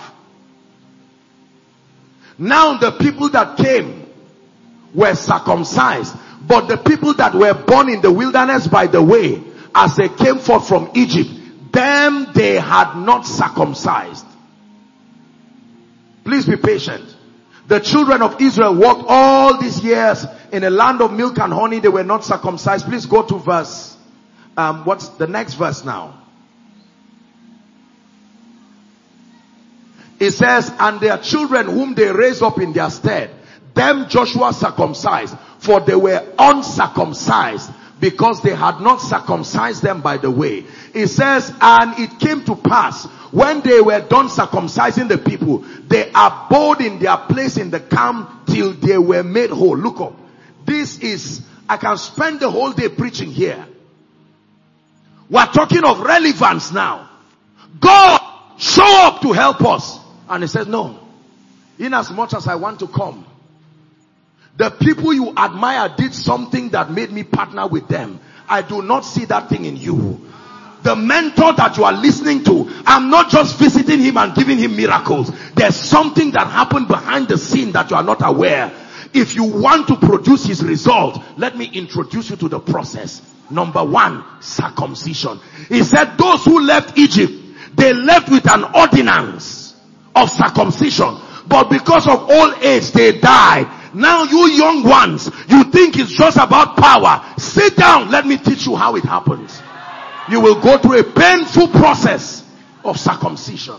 Now the people that came were circumcised, but the people that were born in the wilderness by the way, as they came forth from Egypt, them they had not circumcised. Please be patient. The children of Israel walked all these years in a land of milk and honey. They were not circumcised. Please go to verse, um, what's the next verse now? It says, and their children whom they raised up in their stead, them Joshua circumcised, for they were uncircumcised, because they had not circumcised them by the way. It says, and it came to pass, when they were done circumcising the people, they abode in their place in the camp till they were made whole. Look up. This is, I can spend the whole day preaching here. We're talking of relevance now. God, show up to help us. And he said, no. In as much as I want to come, the people you admire did something that made me partner with them. I do not see that thing in you. The mentor that you are listening to, I'm not just visiting him and giving him miracles. There's something that happened behind the scene that you are not aware. If you want to produce his result, let me introduce you to the process. Number one, circumcision. He said those who left Egypt, they left with an ordinance of circumcision. But because of old age, they died. Now you young ones, you think it's just about power. Sit down. Let me teach you how it happens. You will go through a painful process of circumcision.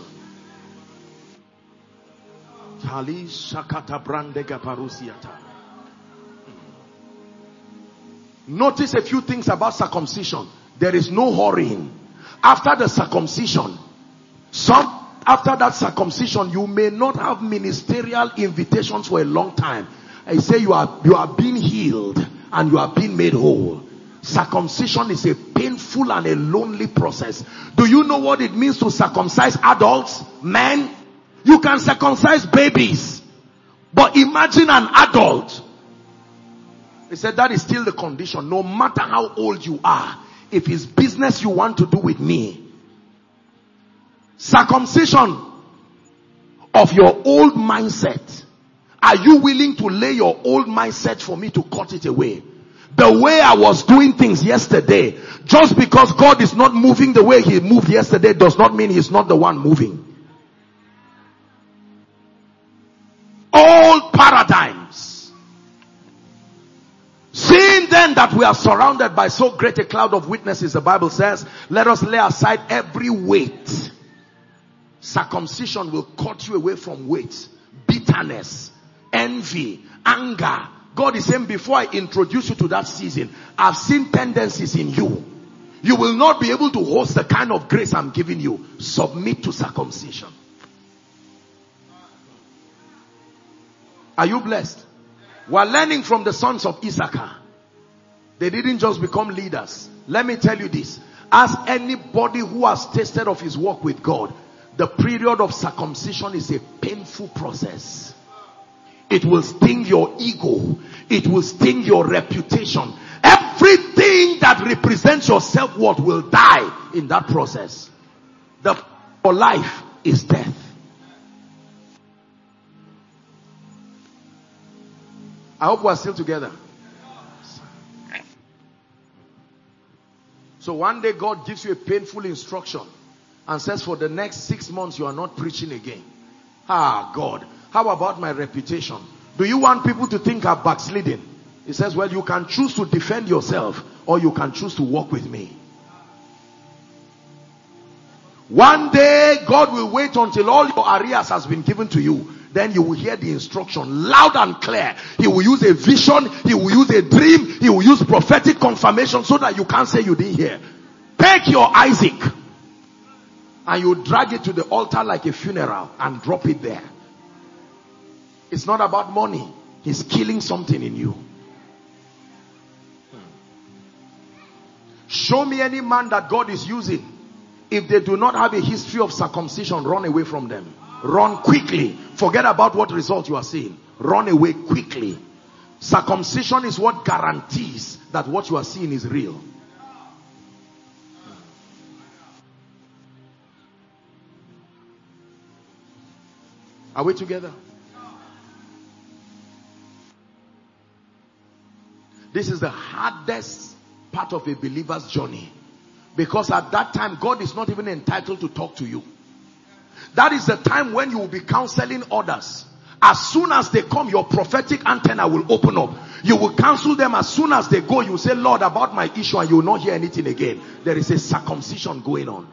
Notice a few things about circumcision. There is no hurrying. After the circumcision, some after that circumcision, you may not have ministerial invitations for a long time. I say you are you are being healed and you are being made whole. Circumcision is a painful and a lonely process. Do you know what it means to circumcise adults, men? You can circumcise babies, but imagine an adult. He said that is still the condition. No matter how old you are, if it's business you want to do with me, circumcision of your old mindset. Are you willing to lay your old mindset for me to cut it away? The way I was doing things yesterday, just because God is not moving the way he moved yesterday does not mean he's not the one moving. Old paradigms. Seeing then that we are surrounded by so great a cloud of witnesses, the Bible says, let us lay aside every weight. Circumcision will cut you away from weight, bitterness, envy, anger. God is saying, before I introduce you to that season, I've seen tendencies in you. You will not be able to host the kind of grace I'm giving you. Submit to circumcision. Are you blessed? We're learning from the sons of Issachar. They didn't just become leaders. Let me tell you this. Ask anybody who has tasted of his walk with God. The period of circumcision is a painful process. It will sting your ego. It will sting your reputation. Everything that represents your self-worth will die in that process. The for life is death. I hope we are still together. So one day God gives you a painful instruction and says, for the next six months you are not preaching again. Ah, God, how about my reputation? Do you want people to think I'm backsliding? He says, well, you can choose to defend yourself or you can choose to walk with me. One day God will wait until all your arrears has been given to you. Then you will hear the instruction loud and clear. He will use a vision. He will use a dream. He will use prophetic confirmation so that you can't say you didn't hear. Take your Isaac and you drag it to the altar like a funeral and drop it there. It's not about money. He's killing something in you. Show me any man that God is using. If they do not have a history of circumcision, run away from them. Run quickly. Forget about what result you are seeing. Run away quickly. Circumcision is what guarantees that what you are seeing is real. Are we together? This is the hardest part of a believer's journey. Because at that time, God is not even entitled to talk to you. That is the time when you will be counseling others. As soon as they come, your prophetic antenna will open up. You will counsel them. As soon as they go, you will say, Lord, about my issue, and you will not hear anything again. There is a circumcision going on.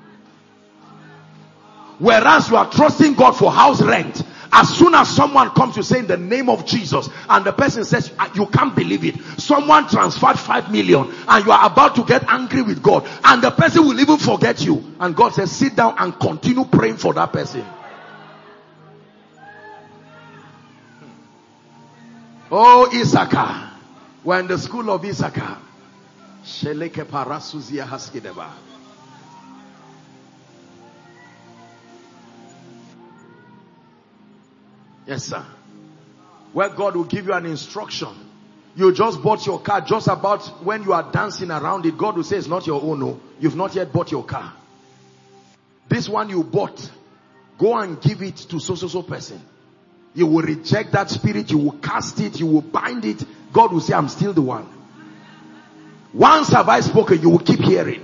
Whereas you are trusting God for house rent, as soon as someone comes, you say in the name of Jesus, and the person says, you can't believe it. Someone transferred five million and you are about to get angry with God, and the person will even forget you. And God says, sit down and continue praying for that person. Oh, Issachar. We're in the school of Issachar. Sheleke parasuzia haskideba. Yes, sir. Where God will give you an instruction. You just bought your car, just about when you are dancing around it, God will say it's not your own. No, you've not yet bought your car. This one you bought, go and give it to so so so person. You will reject that spirit, you will cast it, you will bind it. God will say, I'm still the one. Once have I spoken, you will keep hearing.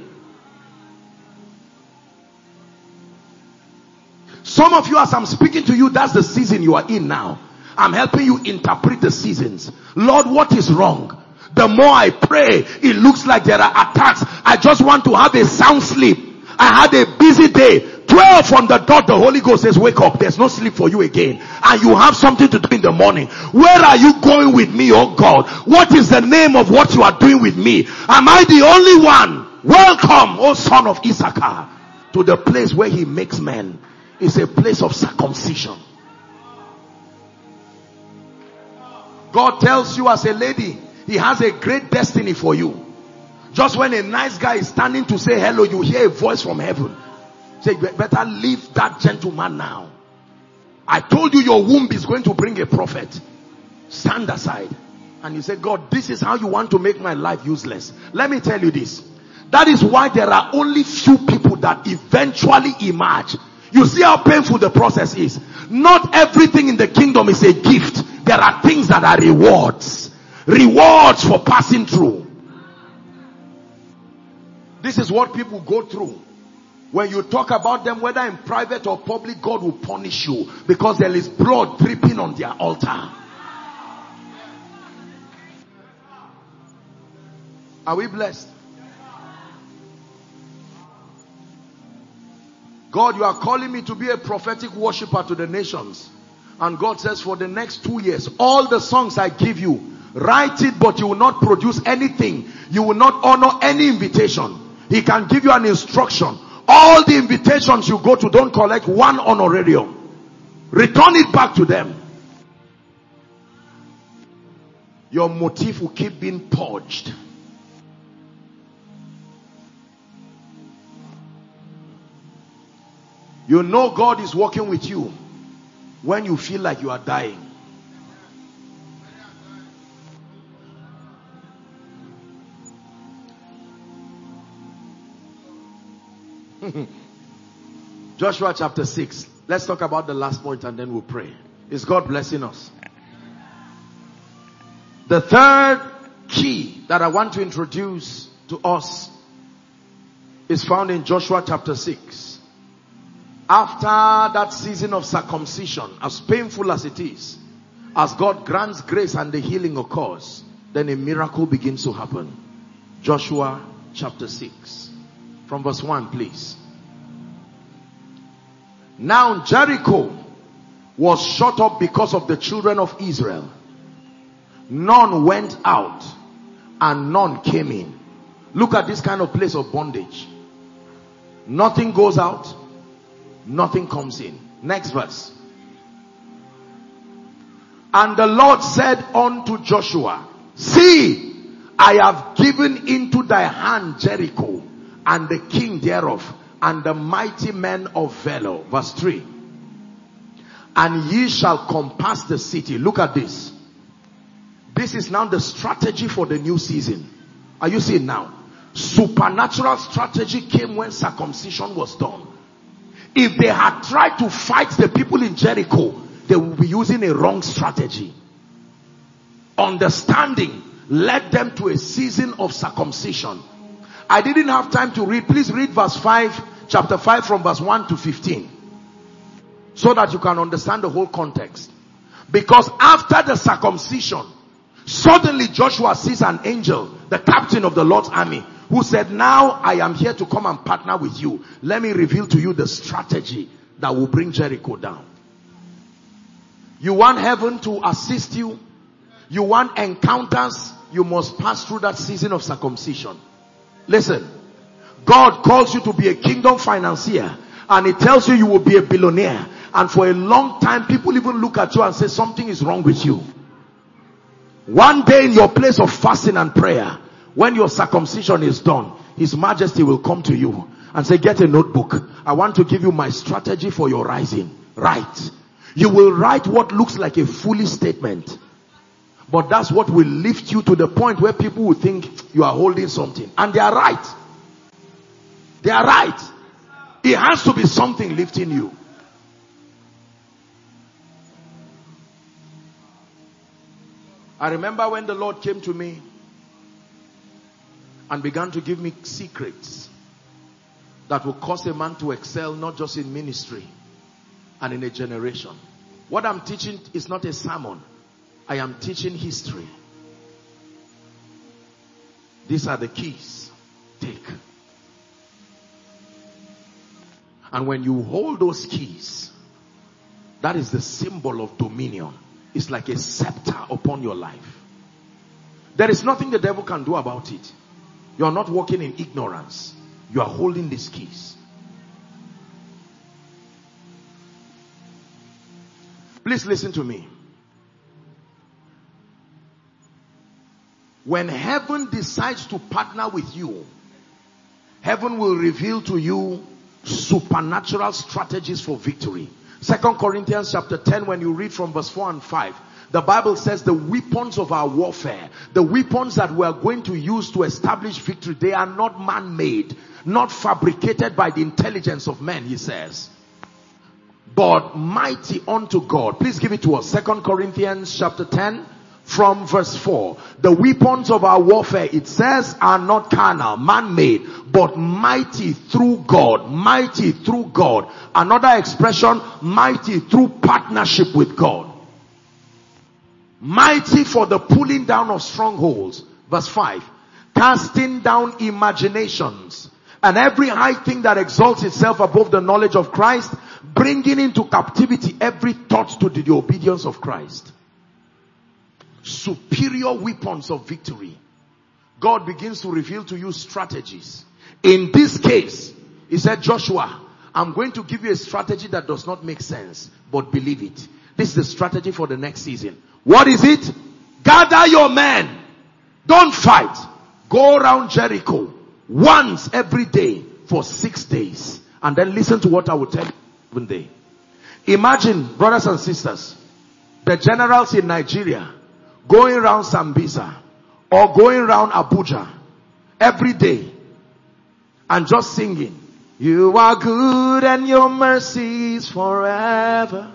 Some of you, as I'm speaking to you, that's the season you are in now. I'm helping you interpret the seasons. Lord, what is wrong? The more I pray, it looks like there are attacks. I just want to have a sound sleep. I had a busy day. twelve on the dot, the Holy Ghost says, wake up. There's no sleep for you again. And you have something to do in the morning. Where are you going with me, oh God? What is the name of what you are doing with me? Am I the only one? Welcome, oh son of Issachar, to the place where he makes men. It's a place of circumcision. God tells you as a lady, he has a great destiny for you. Just when a nice guy is standing to say hello, you hear a voice from heaven. Say, you better leave that gentleman now. I told you your womb is going to bring a prophet. Stand aside. And you say, God, this is how you want to make my life useless. Let me tell you this. That is why there are only few people that eventually emerge. You see how painful the process is. Not everything in the kingdom is a gift. There are things that are rewards. Rewards for passing through. This is what people go through. When you talk about them, whether in private or public, God will punish you because there is blood dripping on their altar. Are we blessed? God, you are calling me to be a prophetic worshiper to the nations. And God says, for the next two years, all the songs I give you, write it, but you will not produce anything. You will not honor any invitation. He can give you an instruction. All the invitations you go to, don't collect one honorarium. Return it back to them. Your motive will keep being purged. You know God is working with you when you feel like you are dying. Joshua chapter six. Let's talk about the last point and then we'll pray. Is God blessing us? The third key that I want to introduce to us is found in Joshua chapter six. After that season of circumcision, as painful as it is, as God grants grace and the healing occurs, then a miracle begins to happen. Joshua chapter six. From verse one, please. Now Jericho was shut up because of the children of Israel. None went out and none came in. Look at this kind of place of bondage. Nothing goes out, nothing comes in. Next verse. And the Lord said unto Joshua, see, I have given into thy hand Jericho, and the king thereof, and the mighty men of valor. Verse three. And ye shall compass the city. Look at this. This is now the strategy for the new season. Are you seeing now? Supernatural strategy came when circumcision was done. If they had tried to fight the people in Jericho, they would be using a wrong strategy. Understanding led them to a season of circumcision. I didn't have time to read. Please read verse five, chapter five from verse one to fifteen. So that you can understand the whole context. Because after the circumcision, suddenly Joshua sees an angel, the captain of the Lord's army, who said, now I am here to come and partner with you. Let me reveal to you the strategy that will bring Jericho down. You want heaven to assist you? You want encounters? You must pass through that season of circumcision. Listen, God calls you to be a kingdom financier, and He tells you you will be a billionaire. And for a long time, people even look at you and say something is wrong with you. One day in your place of fasting and prayer, when your circumcision is done, His Majesty will come to you and say, get a notebook. I want to give you my strategy for your rising. Write. You will write what looks like a foolish statement. But that's what will lift you to the point where people will think you are holding something. And they are right. They are right. It has to be something lifting you. I remember when the Lord came to me and began to give me secrets that will cause a man to excel not just in ministry and in a generation. What I'm teaching is not a sermon. I am teaching history. These are the keys. Take. And when you hold those keys, that is the symbol of dominion. It's like a scepter upon your life. There is nothing the devil can do about it. You are not walking in ignorance. You are holding these keys. Please listen to me. When heaven decides to partner with you, heaven will reveal to you supernatural strategies for victory. Second Corinthians chapter ten, when you read from verse four and five, the Bible says the weapons of our warfare, the weapons that we are going to use to establish victory, they are not man-made, not fabricated by the intelligence of men, he says, but mighty unto God. Please give it to us. Second Corinthians chapter ten from verse four. The weapons of our warfare, it says, are not carnal, man-made, but mighty through God. Mighty through God. Another expression, mighty through partnership with God. Mighty for the pulling down of strongholds. Verse five. Casting down imaginations and every high thing that exalts itself above the knowledge of Christ, bringing into captivity every thought to the obedience of Christ. Superior weapons of victory. God begins to reveal to you strategies. In this case, he said, Joshua, I'm going to give you a strategy that does not make sense, but believe it. This is the strategy for the next season. What is it? Gather your men. Don't fight. Go around Jericho once every day for six days. And then listen to what I will tell you one day. Imagine, brothers and sisters, the generals in Nigeria going around Sambisa or going around Abuja every day and just singing, you are good and your mercies forever.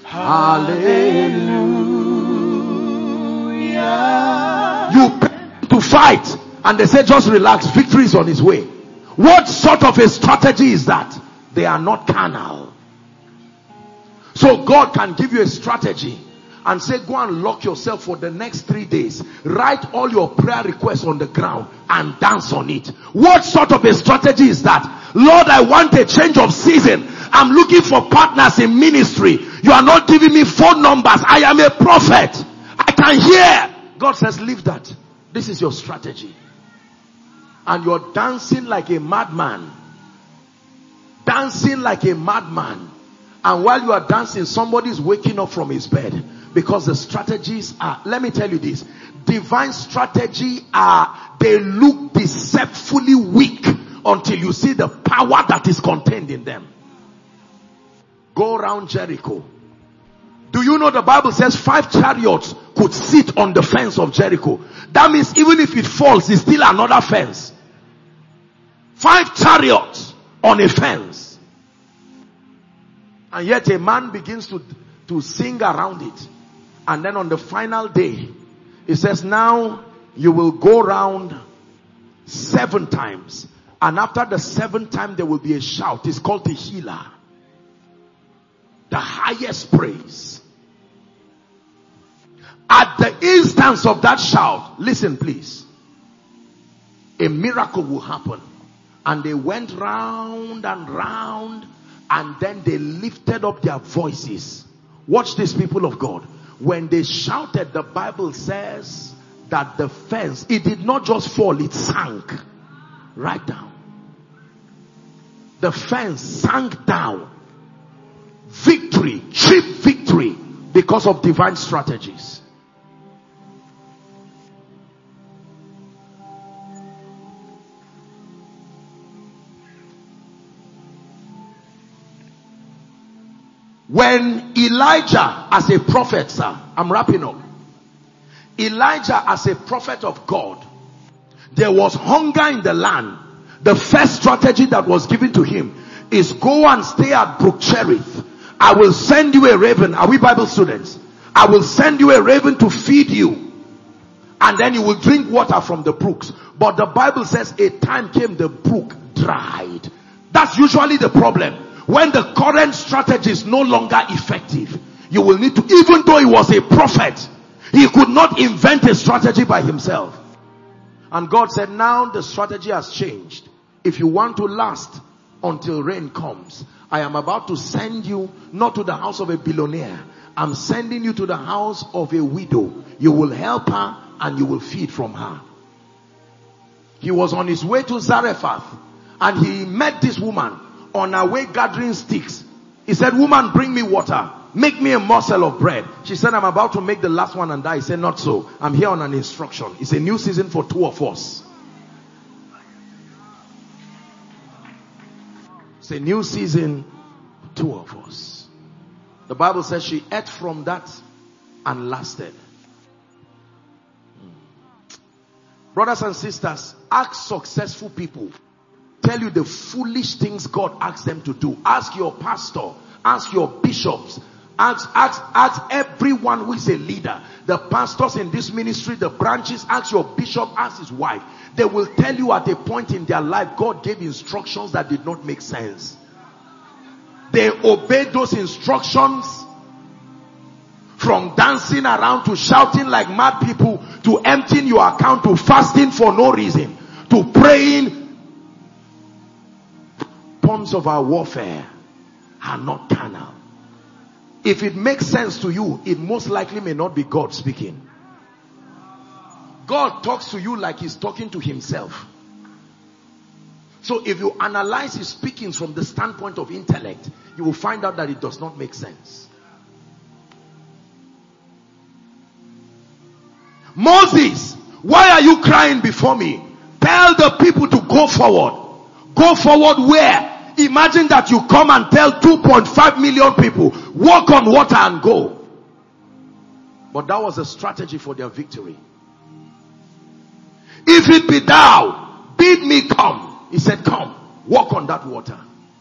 Hallelujah. You pay to fight and they say just relax, victory is on its way. What sort of a strategy is that? They are not carnal. So God can give you a strategy and say, go and lock yourself for the next three days. Write all your prayer requests on the ground and dance on it. What sort of a strategy is that? Lord, I want a change of season. I'm looking for partners in ministry. You are not giving me phone numbers. I am a prophet. I can hear. God says, leave that. This is your strategy. And you're dancing like a madman. Dancing like a madman. And while you are dancing, somebody is waking up from his bed. Because the strategies are, let me tell you this, divine strategy are, they look deceptively weak until you see the power that is contained in them. Go around Jericho. Do you know the Bible says five chariots could sit on the fence of Jericho? That means even if it falls, it's still another fence. Five chariots on a fence. And yet a man begins to, to sing around it. And then on the final day, it says, now you will go round seven times. And after the seventh time, there will be a shout. It's called the healer. The highest praise. At the instance of that shout, listen please, a miracle will happen. And they went round and round, and then they lifted up their voices. Watch this, people of God. When they shouted, the Bible says that the fence, it did not just fall, it sank right down. The fence sank down. Victory, cheap victory, because of divine strategies. When Elijah as a prophet, sir, I'm wrapping up. Elijah as a prophet of God, there was hunger in the land. The first strategy that was given to him is go and stay at Brook Cherith. I will send you a raven. Are we Bible students? I will send you a raven to feed you. And then you will drink water from the brooks. But the Bible says a time came, the brook dried. That's usually the problem. When the current strategy is no longer effective, You will need to, even though he was a prophet, he could not invent a strategy by himself. And God said, now the strategy has changed. If you want to last until rain comes, I am about to send you not to the house of a billionaire. I'm sending you to the house of a widow. You will help her and you will feed from her. He was on his way to Zarephath and he met this woman on her way gathering sticks. He said, woman, bring me water. Make me a morsel of bread. She said, I'm about to make the last one and die. He said, not so. I'm here on an instruction. It's a new season for two of us. It's a new season, two of us. The Bible says she ate from that and lasted. Brothers and sisters, ask successful people. Tell you the foolish things God asks them to do. Ask your pastor. Ask your bishops. Ask, ask, ask everyone who is a leader. The pastors in this ministry, the branches, ask your bishop, ask his wife. They will tell you at a point in their life, God gave instructions that did not make sense. They obeyed those instructions, from dancing around to shouting like mad people, to emptying your account, to fasting for no reason, to praying. Pawns of our warfare are not carnal. If it makes sense to you, it most likely may not be God speaking. God talks to you like he's talking to himself. So if you analyze his speakings from the standpoint of intellect, you will find out that it does not make sense. Moses, why are you crying before me? Tell the people to go forward. Go forward where? Imagine that you come and tell two point five million people, walk on water and go. But that was a strategy for their victory. If it be thou, bid me come. He said, come, walk on that water.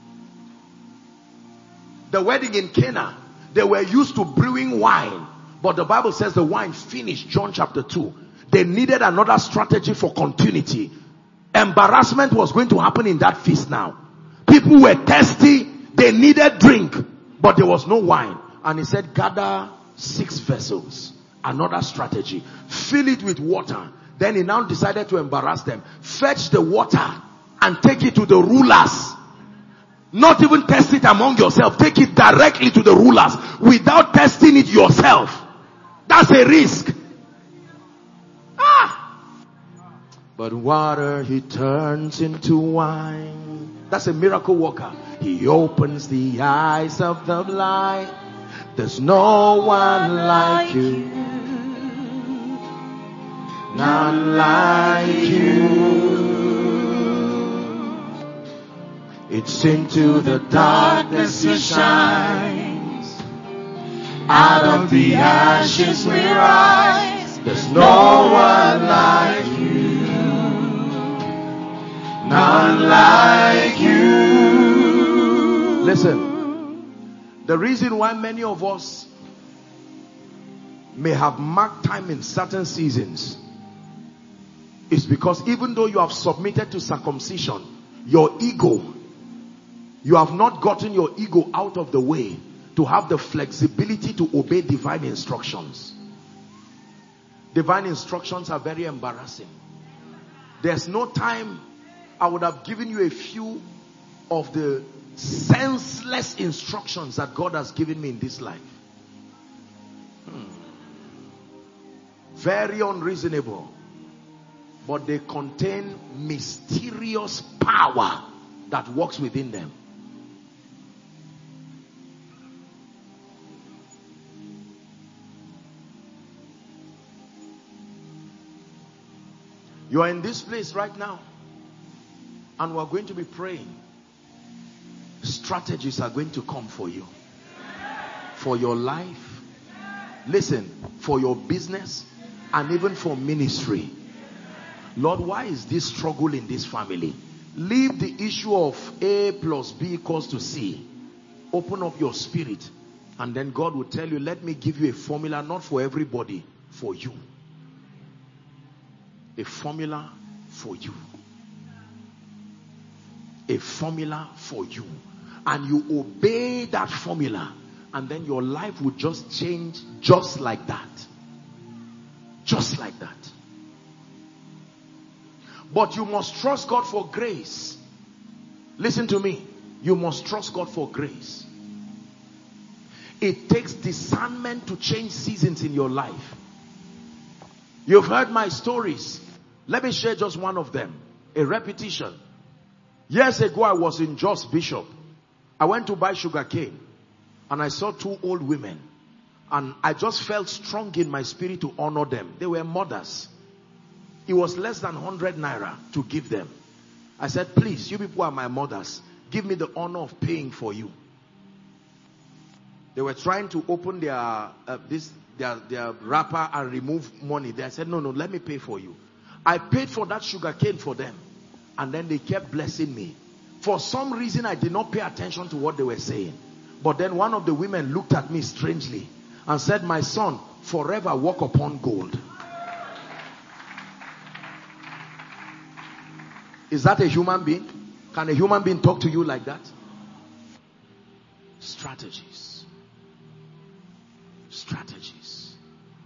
The wedding in Cana, they were used to brewing wine. But the Bible says the wine finished, John chapter two. They needed another strategy for continuity. Embarrassment was going to happen in that feast now. People were thirsty. They needed drink. But there was no wine. And he said, gather six vessels. Another strategy. Fill it with water. Then he now decided to embarrass them. Fetch the water and take it to the rulers. Not even test it among yourself. Take it directly to the rulers without testing it yourself. That's a risk. Ah! But water he turns into wine. That's a miracle worker. He opens the eyes of the blind. There's no one like you. None like you. It's into the darkness he shines. Out of the ashes we rise. There's no one like you. None like you. Listen, the reason why many of us may have marked time in certain seasons is because even though you have submitted to circumcision, your ego, you have not gotten your ego out of the way to have the flexibility to obey divine instructions. Divine instructions are very embarrassing. There's no time. I would have given you a few of the senseless instructions that God has given me in this life. Hmm. Very unreasonable. But they contain mysterious power that works within them. You are in this place right now. And we are going to be praying. Strategies are going to come for you. For your life. Listen, for your business. And even for ministry. Lord, why is this struggle in this family? Leave the issue of A plus B equals to C. Open up your spirit. And then God will tell you, let me give you a formula, not for everybody, for you. A formula for you. A formula for you. And you obey that formula. and then your life will just change just like that. Just like that. But you must trust God for grace. Listen to me. You must trust God for grace. It takes discernment to change seasons in your life. You've heard my stories. Let me share just one of them. A repetition. Years ago, I was in Jos, Bishop. I went to buy sugarcane. And I saw two old women. And I just felt strong in my spirit to honor them. They were mothers. It was less than one hundred naira to give them. I said, please, you people are my mothers. Give me the honor of paying for you. They were trying to open their uh, this their, their wrapper and remove money. They said, no, no, let me pay for you. I paid for that sugarcane for them. And then they kept blessing me. For some reason, I did not pay attention to what they were saying. But then one of the women looked at me strangely and said, my son, forever walk upon gold. Is that a human being? Can a human being talk to you like that? Strategies. Strategies.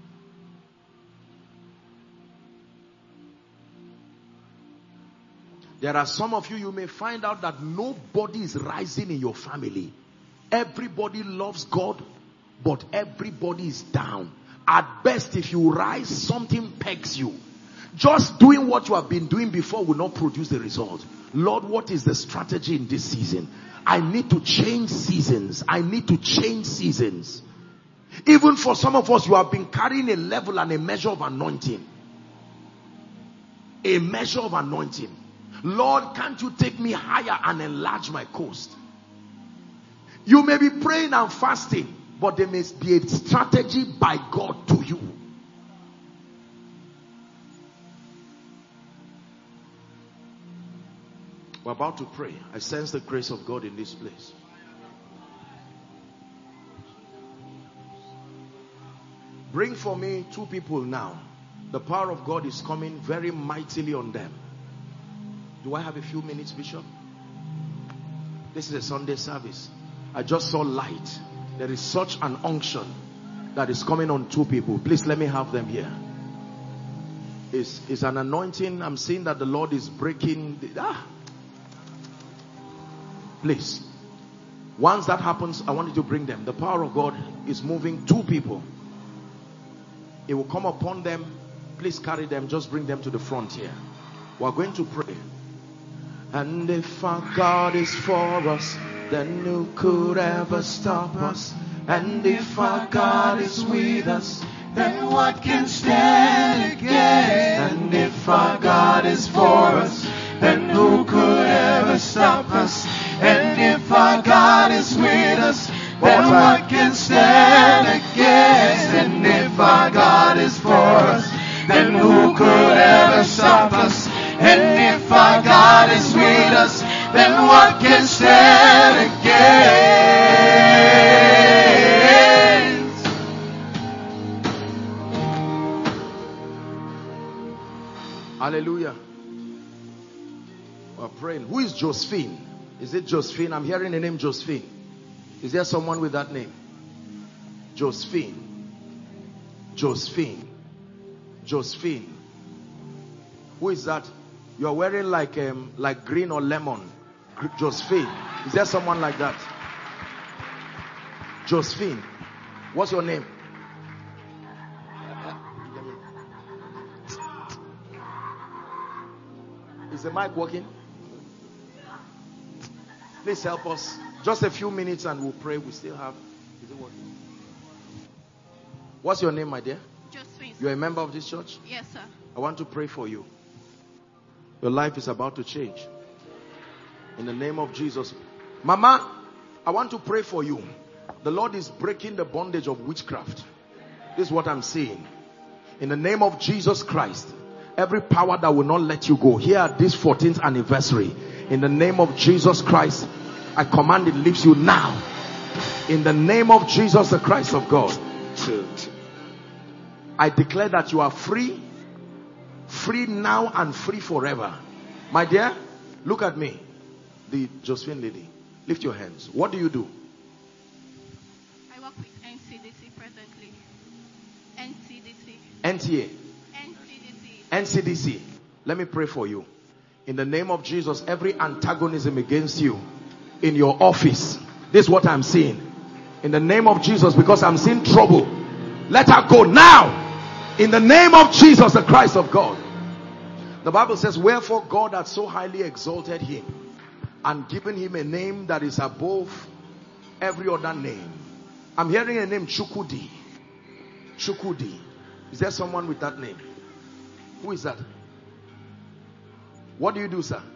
There are some of you, you may find out that nobody is rising in your family. Everybody loves God, but everybody is down. At best, if you rise, something pegs you. Just doing what you have been doing before will not produce the result. Lord, what is the strategy in this season? I need to change seasons. I need to change seasons. Even for some of us, you have been carrying a level and a measure of anointing. A measure of anointing. Lord, can't you take me higher and enlarge my coast? You may be praying and fasting, but there must be a strategy by God to you. We're about to pray. I sense the grace of God in this place. Bring for me two people now. The power of God is coming very mightily on them. Do I have a few minutes, Bishop? This is a Sunday service. I just saw light. There is such an unction that is coming on two people. Please let me have them here. It's, it's an anointing. I'm seeing that the Lord is breaking. The, ah. Please. Once that happens, I want you to bring them. The power of God is moving two people. It will come upon them. Please carry them. Just bring them to the front here. We're going to pray. And if our God is for us, then who could ever stop us? And if our God is with us, then what can stand against? And if our God is for us, then who could ever stop us? And if our God is with us, then what can stand against? And if our God is for us, then who could ever stop us? And if our God is with us, then what can stand against? Hallelujah. We're praying. Who is Josephine? Is it Josephine? I'm hearing the name Josephine. Is there someone with that name? Josephine. Josephine. Josephine. Who is that? You're wearing like um, like green or lemon. Josephine. Is there someone like that? Josephine. What's your name? Is the mic working? Please help us. Just a few minutes and we'll pray. We still have. Is it working? What's your name, my dear? Josephine. You're a member of this church? Yes, sir. I want to pray for you. Your life is about to change. In the name of Jesus. Mama, I want to pray for you. The Lord is breaking the bondage of witchcraft. This is what I'm saying. In the name of Jesus Christ. Every power that will not let you go. Here at this fourteenth anniversary. In the name of Jesus Christ. I command it leaves you now. In the name of Jesus the Christ of God. I declare that you are free. Free now and free forever. My dear, look at me. The Josephine lady. Lift your hands. What do you do? I N C D C. N T A. N C D C. N C D C. Let me pray for you. In the name of Jesus, every antagonism against you in your office, this is what I'm seeing. In the name of Jesus, because I'm seeing trouble, let her go now. In the name of Jesus, the Christ of God. The Bible says, wherefore God hath so highly exalted him and given him a name that is above every other name. I'm hearing a name, Chukudi. Chukudi. Is there someone with that name? Who is that? What do you do, sir?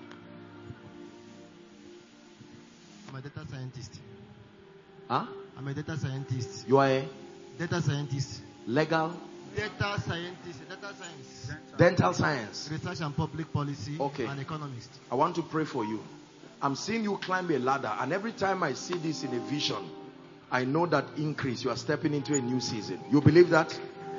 I'm a data scientist. Huh? I'm a data scientist. You are a Data scientist. legal Data scientist. Data science. dental science. Research and public policy. Okay. And economist. I want to pray for you. I'm seeing you climb a ladder, and every time I see this in a vision, I know that increase. You are stepping into a new season. You believe that?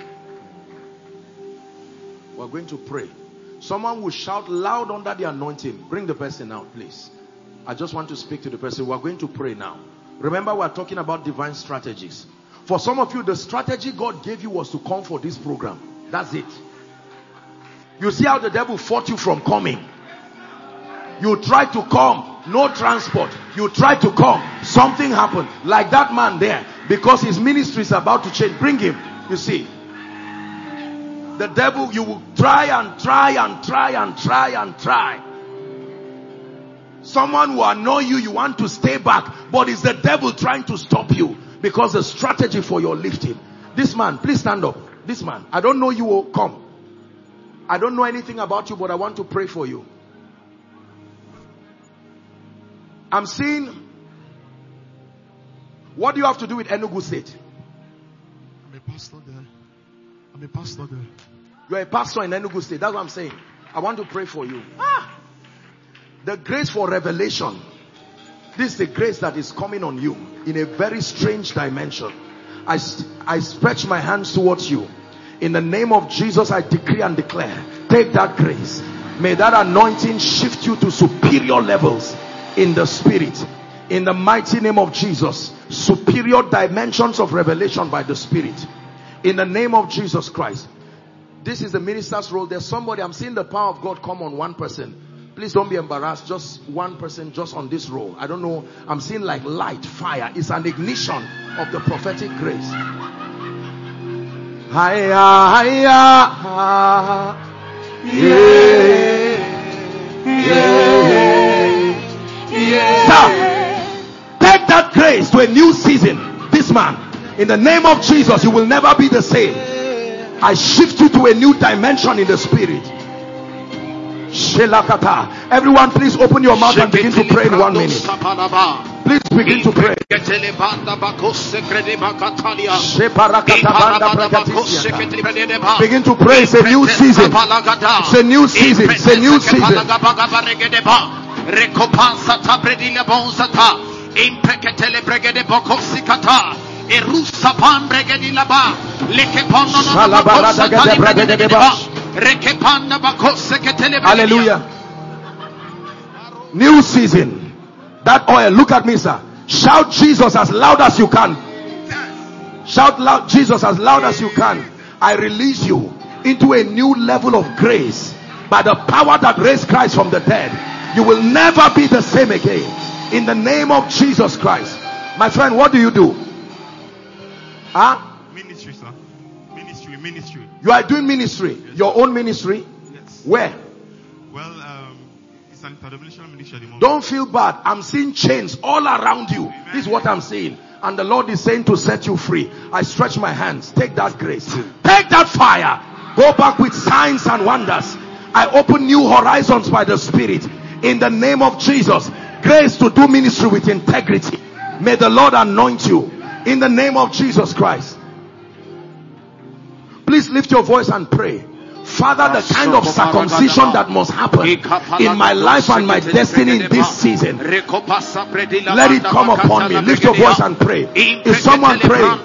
We're going to pray. Someone will shout loud under the anointing. Bring the person out, please. I just want to speak to the person. We're going to pray now. Remember, we're talking about divine strategies. For some of you, the strategy God gave you was to come for this program. That's it. You see how the devil fought you from coming. You tried to come, no transport. You tried to come, something happened. Like that man there, because his ministry is about to change. Bring him. You see, the devil, you will try and try and try and try and try. Someone will annoy you, you want to stay back, but it's the devil trying to stop you, because the strategy for your lifting. This man, please stand up. This man, I don't know you, will come. I don't know anything about you, but I want to pray for you. I'm seeing, what do you have to do with Enugu State? I'm a pastor there. I'm a pastor there. You're a pastor in Enugu State. That's what I'm saying. I want to pray for you. Ah, the grace for revelation. This is the grace that is coming on you in a very strange dimension. I, I stretch my hands towards you. In the name of Jesus, I decree and declare, take that grace. May that anointing shift you to superior levels in the spirit. In the mighty name of Jesus, superior dimensions of revelation by the spirit. In the name of Jesus Christ. This is the minister's role. There's somebody, I'm seeing the power of God come on one person. Please don't be embarrassed. Just one person just on this role. I don't know. I'm seeing like light, fire. It's an ignition of the prophetic grace. Hiya, hiya, yeah, yeah, yeah. Stop. Take that grace to a new season. This man, in the name of Jesus, you will never be the same. I shift you to a new dimension in the spirit. Shelakata. Everyone, please open your mouth and begin to pray in one minute. Please begin to pray. Begin to pray. It's a new season. It's a new season. It's a new season. Hallelujah. New season. That oil, look at me, sir. Shout Jesus as loud as you can. Shout loud Jesus as loud as you can. I release you into a new level of grace by the power that raised Christ from the dead. You will never be the same again. In the name of Jesus Christ. My friend, what do you do? Huh? Ministry, sir. Ministry, ministry. You are doing ministry. Yes. Your own ministry? Yes. Where? Well, um, it's an interdenominational ministry at the moment. Don't feel bad. I'm seeing chains all around you. Amen. This is what I'm seeing. And the Lord is saying to set you free. I stretch my hands. Take that grace. Take that fire. Go back with signs and wonders. I open new horizons by the Spirit. In the name of Jesus. Grace to do ministry with integrity. May the Lord anoint you. In the name of Jesus Christ. Please lift your voice and pray. Father, the kind of circumcision that must happen in my life and my destiny in this season, let it come upon me. Lift your voice and pray. If someone praying,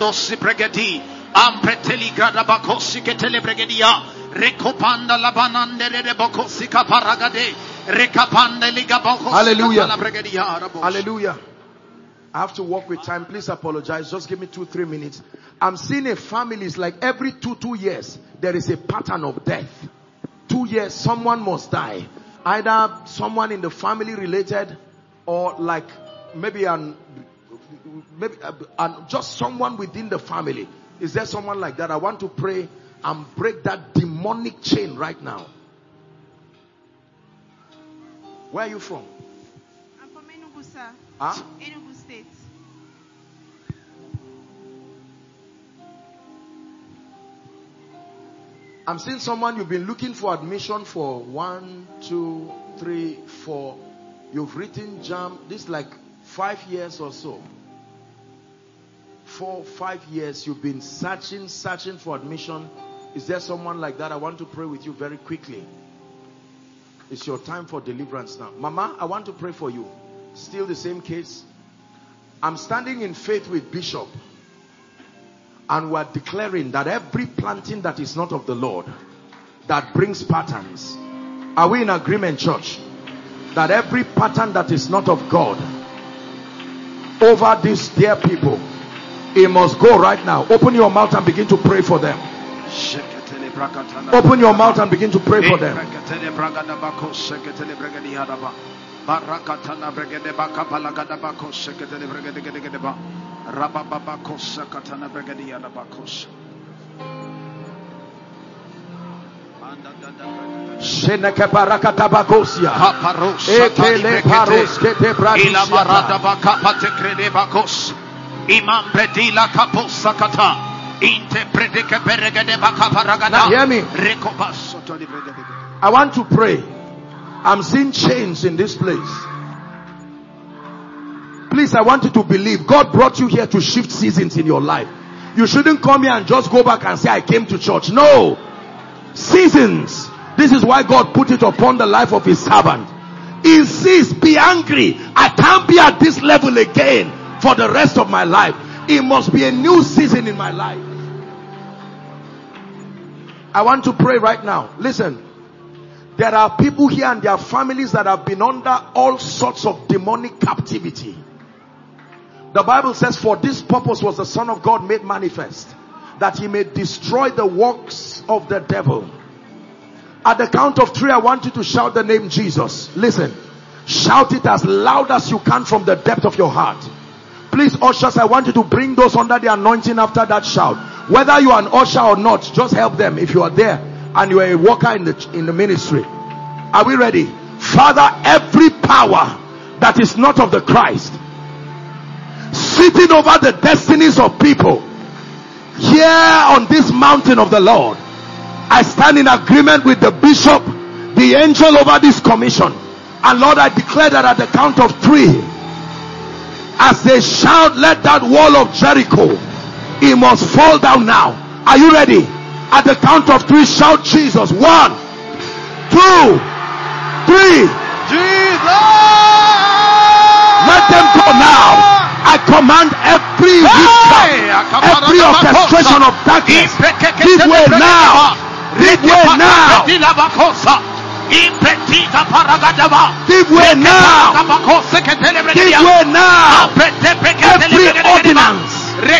hallelujah. Hallelujah. I have to work with time. Please apologize. Just give me two, three minutes. I'm seeing a family. It's like every two, two years, there is a pattern of death. Two years, someone must die. Either someone in the family related, or like maybe an, maybe an, just someone within the family. Is there someone like that? I want to pray and break that demonic chain right now. Where are you from? I'm from Enugu, sir. Huh? Enugu State. I'm seeing someone you've been looking for admission for one, two, three, four. You've written jam. This is like five years or so. Four, five years you've been searching, searching for admission. Is there someone like that? I want to pray with you very quickly. It's your time for deliverance now. Mama, I want to pray for you. Still the same case. I'm standing in faith with Bishop. And we're declaring that every planting that is not of the Lord, that brings patterns. Are we in agreement, church? That every pattern that is not of God over these dear people, it must go right now. Open your mouth and begin to pray for them. Open your mouth and begin to pray for them. Sheneke barakata bakosia. Ekele paros kete bradisia. Imam predila kaposa kata. Interpreteke peregede bakaparagada. Hear me. I want to pray. I'm seeing chains in this place. Please, I want you to believe God brought you here to shift seasons in your life. You shouldn't come here and just go back and say, I came to church. No. Seasons. This is why God put it upon the life of his servant. Insist, be angry. I can't be at this level again for the rest of my life. It must be a new season in my life. I want to pray right now. Listen. There are people here and their families that have been under all sorts of demonic captivity. The Bible says, for this purpose was the Son of God made manifest, that he may destroy the works of the devil. At the count of three, I want you to shout the name Jesus. Listen, shout it as loud as you can from the depth of your heart. Please, ushers, I want you to bring those under the anointing after that shout. Whether you are an usher or not, just help them if you are there and you are a worker in the, in the ministry. Are we ready? Father, every power that is not of the Christ, sitting over the destinies of people here on this mountain of the Lord, I stand in agreement with the bishop, the angel over this commission, and Lord, I declare that at the count of three, as they shout, let that wall of Jericho, it must fall down now. Are you ready? At the count of three, shout Jesus. One, two, three. Jesus! Let them go now. I command every witchcraft, every orchestration of darkness, give way now. Give way now. Give way now. Give way now. Every ordinance.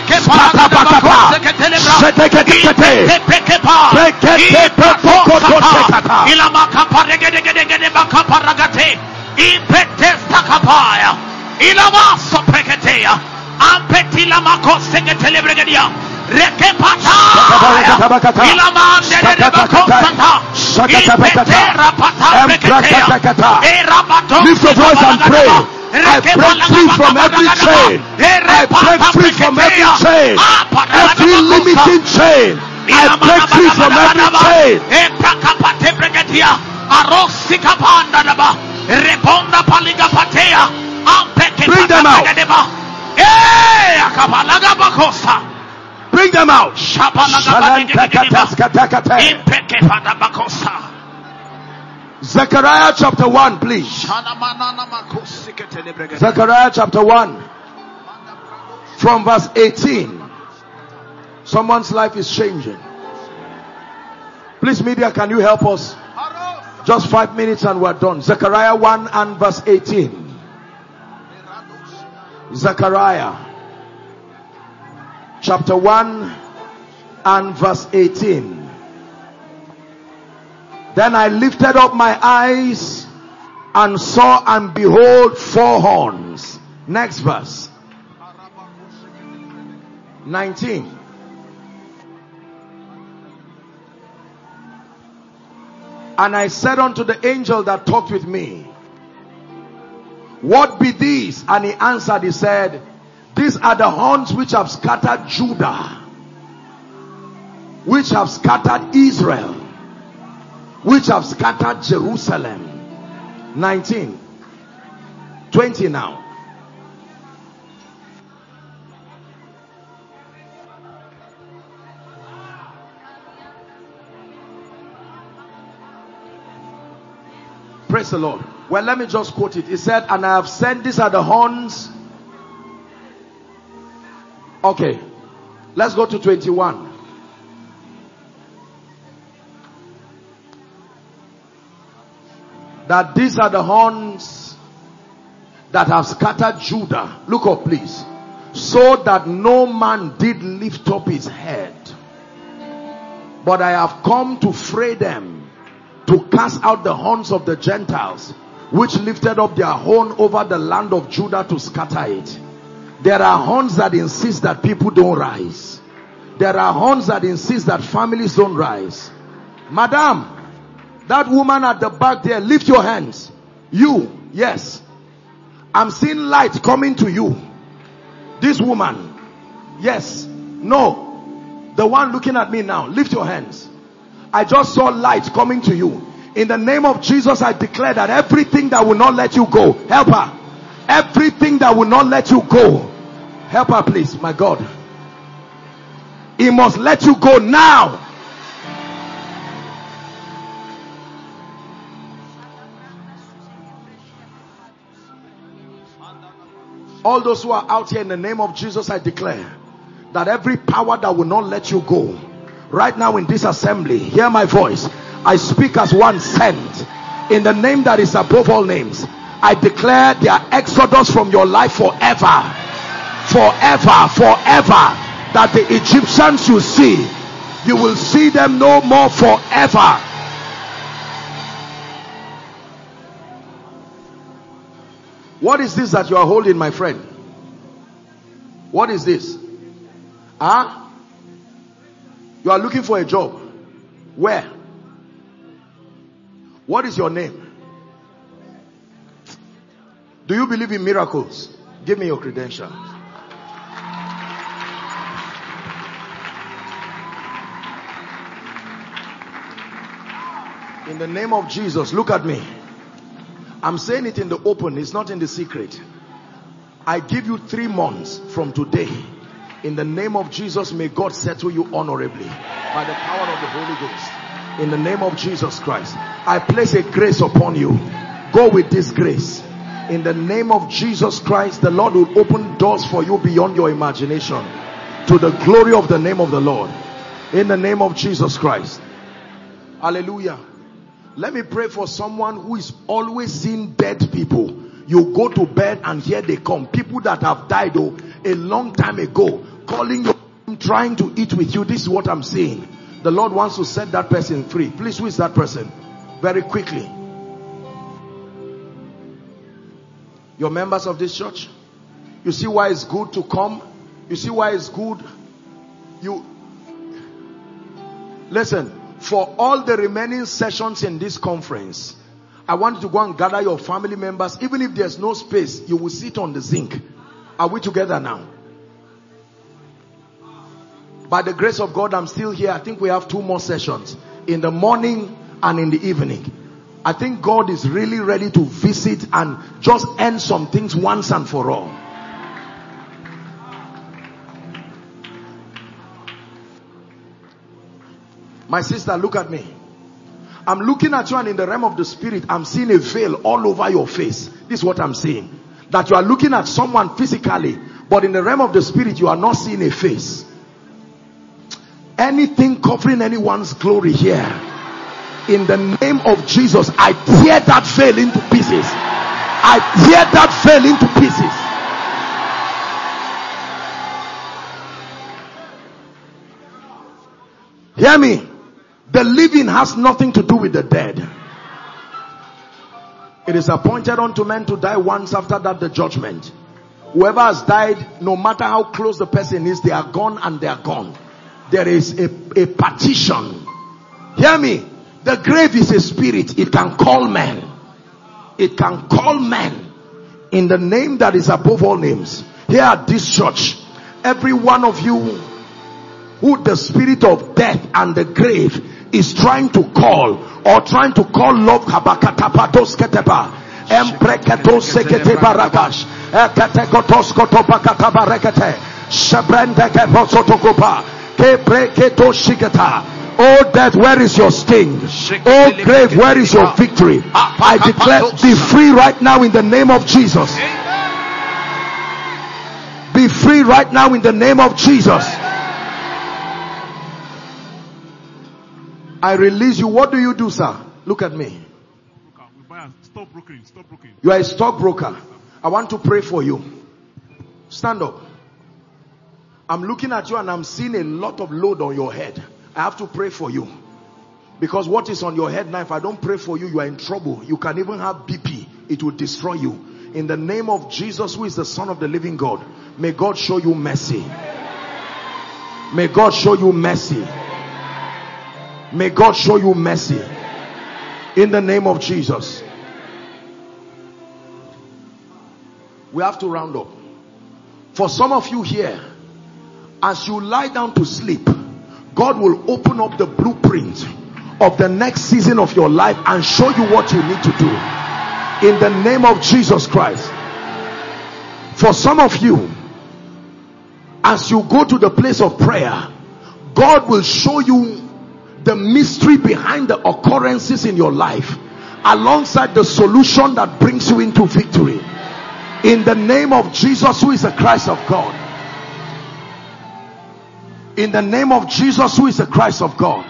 Ilamaso preketea, ampetila makose ketelebrigedia, rekepata, ilamande de bakosanta, impetera pata preketea, erabato. Lift your voice and pray. I break free from every chain. I break free from every chain. Every limiting chain. I break free from every chain. Eprakapate preketea, arosika panda daba, reponda paliga patea. Bring them out. Bring them out. Zechariah chapter one, please. Zechariah chapter one, from verse eighteen. Someone's life is changing. Please, media, can you help us? Just five minutes and we're done. Zechariah one and verse eighteen. Zechariah chapter one and verse eighteen. Then I lifted up my eyes and saw, and behold, four horns. Next verse. nineteen. And I said unto the angel that talked with me, what be these? And he answered, he said, these are the horns which have scattered Judah, which have scattered Israel, which have scattered Jerusalem. nineteen. twenty now. Praise the Lord. Well, let me just quote it. It said, and I have said, these are the horns. Okay. Let's go to twenty-one. That these are the horns that have scattered Judah. Look up, please. So that no man did lift up his head. But I have come to fray them, to cast out the horns of the Gentiles, which lifted up their horn over the land of Judah to scatter it. There are horns that insist that people don't rise. There are horns that insist that families don't rise. Madam, that woman at the back there, lift your hands. You, yes. I'm seeing light coming to you. This woman, yes. No. The one looking at me now, lift your hands. I just saw light coming to you. In the name of Jesus, I declare that everything that will not let you go, help her. Everything that will not let you go, help her, please, my God. He must let you go now. All those who are out here, in the name of Jesus, I declare that every power that will not let you go, right now in this assembly, hear my voice. I speak as one sent in the name that is above all names. I declare their exodus from your life forever, forever, forever. That the Egyptians you see, you will see them no more forever. What is this that you are holding, my friend? What is this? Huh? You are looking for a job. Where? What is your name? Do you believe in miracles? Give me your credentials. In the name of Jesus, look at me. I'm saying it in the open. It's not in the secret. I give you three months from today. In the name of Jesus, may God settle you honorably by the power of the Holy Ghost. In the name of Jesus Christ, I place a grace upon you. Go with this grace. In the name of Jesus Christ, the Lord will open doors for you beyond your imagination, to the glory of the name of the Lord. In the name of Jesus Christ. Hallelujah. Let me pray for someone who is always seeing dead people. You go to bed and here they come. People that have died oh, a long time ago, calling you, trying to eat with you. This is what I'm saying. The Lord wants to set that person free. Please, who is that person? Very quickly. You're members of this church. You see why it's good to come. You see why it's good. You listen. For all the remaining sessions in this conference, I want you to go and gather your family members. Even if there's no space, you will sit on the zinc. Are we together now? By the grace of God, I'm still here. I think we have two more sessions, in the morning and in the evening. I think God is really ready to visit and just end some things once and for all. My sister, look at me. I'm looking at you, and in the realm of the spirit, I'm seeing a veil all over your face. This is what I'm seeing. That you are looking at someone physically, but in the realm of the spirit, you are not seeing a face. Anything covering anyone's glory here, in the name of Jesus, I tear that veil into pieces. I tear that veil into pieces. Hear me. The living has nothing to do with the dead. It is appointed unto men to die once, after that the judgment. Whoever has died, no matter how close the person is, they are gone and they are gone. There is a, a partition. Hear me. The grave is a spirit. It can call men. It can call men in the name that is above all names. Here at this church, every one of you who the spirit of death and the grave is trying to call, or trying to call love, habakatapatos ketepa, empreketos sekete barakash, eketekotos kotopakatabarekete, shebrendeke posotokopa, kepreketo shiketa. Oh death, where is your sting? Oh grave, where is your victory? I declare, be free right now in the name of Jesus. Be free right now in the name of Jesus. I release you. What do you do, sir? Look at me. Stop brokering. Stop brokering. You are a stockbroker. I want to pray for you. Stand up. I'm looking at you and I'm seeing a lot of load on your head. I have to pray for you. Because what is on your head now, if I don't pray for you, you are in trouble. You can even have B P. It will destroy you. In the name of Jesus, who is the Son of the living God, may God show you mercy. May God show you mercy. May God show you mercy. In the name of Jesus. We have to round up. For some of you here, as you lie down to sleep, God will open up the blueprint of the next season of your life and show you what you need to do. In the name of Jesus Christ. For some of you, as you go to the place of prayer, God will show you the mystery behind the occurrences in your life, alongside the solution that brings you into victory. In the name of Jesus, who is the Christ of God. In the name of Jesus, who is the Christ of God.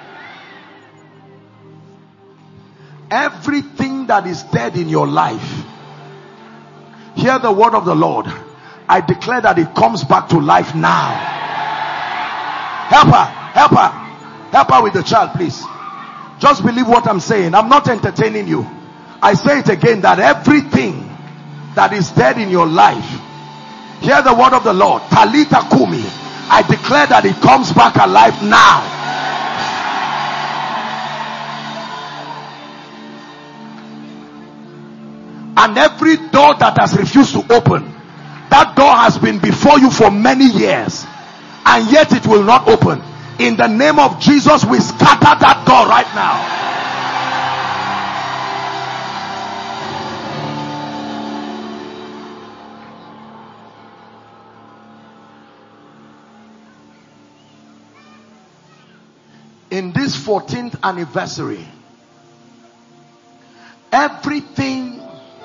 Everything that is dead in your life, hear the word of the Lord. I declare that it comes back to life now. Help her, help her. Help her with the child, please. Just believe what I'm saying. I'm not entertaining you. I say it again, that everything that is dead in your life, hear the word of the Lord. Talita Kumi. I declare that it comes back alive now. And every door that has refused to open, that door has been before you for many years, and yet it will not open. In the name of Jesus, we scatter that door right now. In this fourteenth anniversary, everything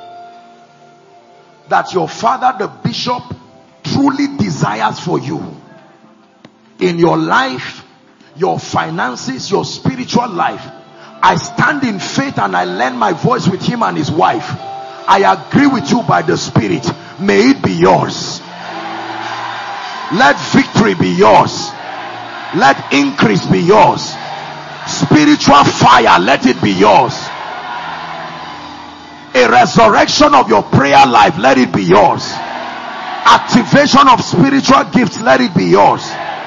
that your father, the bishop, truly desires for you in your life, your finances, your spiritual life, I stand in faith and I lend my voice with him and his wife. I agree with you by the Spirit. May it be yours. Let victory be yours. Let increase be yours. Spiritual fire, let it be yours. A resurrection of your prayer life, let it be yours. Activation of spiritual gifts, let it be yours.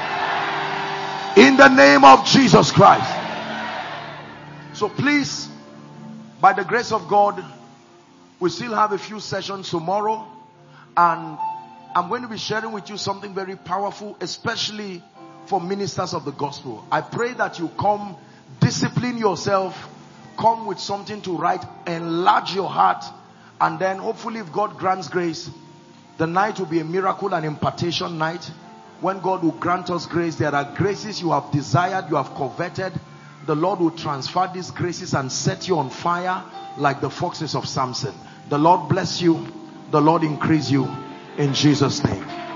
In the name of Jesus Christ. So please, by the grace of God, we still have a few sessions tomorrow, and I'm going to be sharing with you something very powerful, especially for ministers of the gospel. I pray that you come, discipline yourself, come with something to write, enlarge your heart, and then hopefully, if God grants grace, the night will be a miracle and impartation night. When God will grant us grace, there are graces you have desired, you have coveted. The Lord will transfer these graces and set you on fire like the foxes of Samson. The Lord bless you. The Lord increase you. In Jesus' name.